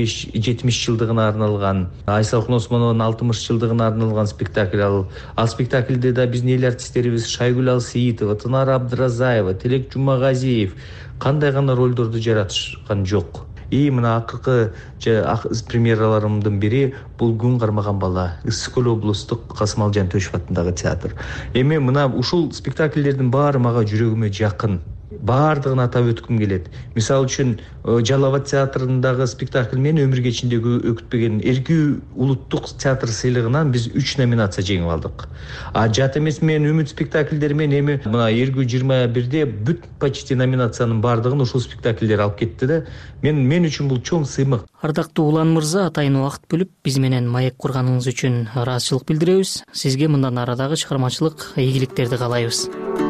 70 жылдыгына арналган, Айсалкын Осмонованын 60 жылдыгына арналган спектакль. Ал спектакльде да биздин эл артисттерибиз Шайгүл Алсейитова, Тынар Абдыразаева, Тилек Жумагазиев кандай гана ролдорду жаратышкан жок. Мына акыркы премьераларымдын бири бул Күн кармаган бала, Ысык Көл облустук Касымал Жантөшев атындагы театр. Эми мына ушул спектакльдердин баары мага жүрөгүмө жакын. Баардыгын атап өткүм келет. Мисалы үчүн Жалал Абад театрындагы спектакль мен өмүр кечиндеги өкүтпеген Эрки улуттук театр сыйлыгынан биз 3 номинация жеңип алдык. Жат эмес мен Үмүт спектакльдери менен эми мына Эрки 21-де бүт почти номинациянын баардыгын ушул спектакльдер алып кетти да. Мен үчүн бул чоң сыймык. Ардактуу Улан мырза, атайын убакыт бөлүп биз менен маек курганыңыз үчүн ыраазычылык билдиребиз. Сизге мындан арадагы чыгармачылык ийгиликтерди каалайбыз.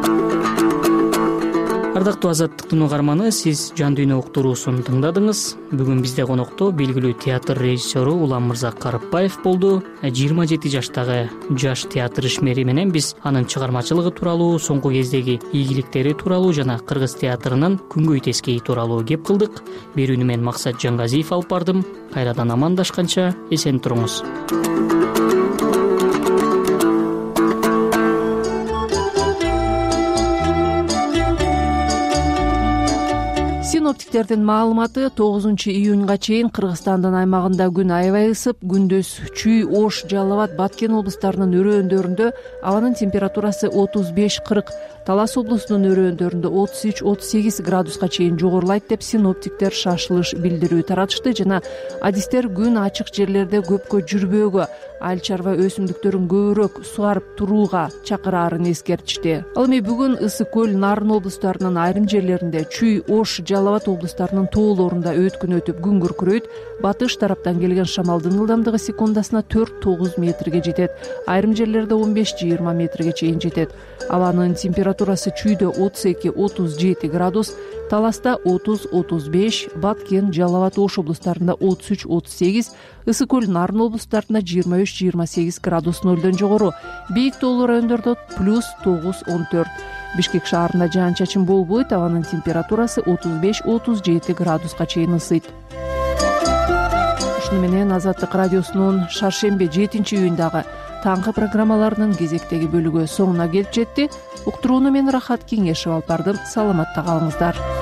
Ардактуу Азаттыктын угарманы, сиз Жан дүйнө уктуруусун тыңдадыңыз. Бүгүн бизде конокто белгилүү театр режиссеру Улан Мырза Карыпбаев болду. 27 жаштагы жаш театр ишмери менен биз анын чыгармачылыгы тууралуу, соңку кездеги ийгиликтери тууралуу жана кыргыз театрынын күнгөй тескейи тууралуу кеп кылдык. Берүүнү мен Максат Жангазиев алып бардым. Кайрадан амандашканча эсен туруңуз. Синоптиктердин маалыматы 9-июнга чейин Кыргызстандын аймагында күн аябай ысып, күндүз Чүй, Ош, Жалал Абад, Баткен облустарынын өрөөндөрүндө абанын температурасы 35-40, Талас облусунун өрөөндөрүндө 33-38 градуска чейин жогорулайт деп синоптиктер шашылыш билдирүү таратышты жана адистер күн ачык жерлерде көпкө жүрбөөгө, айыл чарба өсүмдүктөрүн көбүрөөк суарып турууга чакыраарын эскертишти. Ал эми бүгүн Ысык Көл, Нарын облустарынын айрым жерлеринде, Чүй, Ош, Жалал Абад облустарынын тоолорунда өткүн өтүп күн күркүрөйт. Батыш тараптан келген шамалдын ылдамдыгы секундасына 4-9 метрге жетет. Айрым жерлерде 15-20 метрге чейин жетет. Абанын температурасы температурасы чүйдө 32-37 градус, Таласта 30-35, Баткен, Жалал Абад Ош облустарында 33-38, Ысык көл, Нарын облустарында 23-28 градус нөлдөн жогору. Бийик тоолуу райондордо +9-14. Бишкек шаарында жаан-чачын болбойт, абанын температурасы 35-37 градуска чейин ысыйт. Ушуну менен Азаттык радиосунун шаршемби 7-июндагы таңкы программаларынын кезектеги бөлүгү соңуна келип жетти. Уктурууну мен Рахат Кеңешев алып бардым. Саламатта калыңыздар.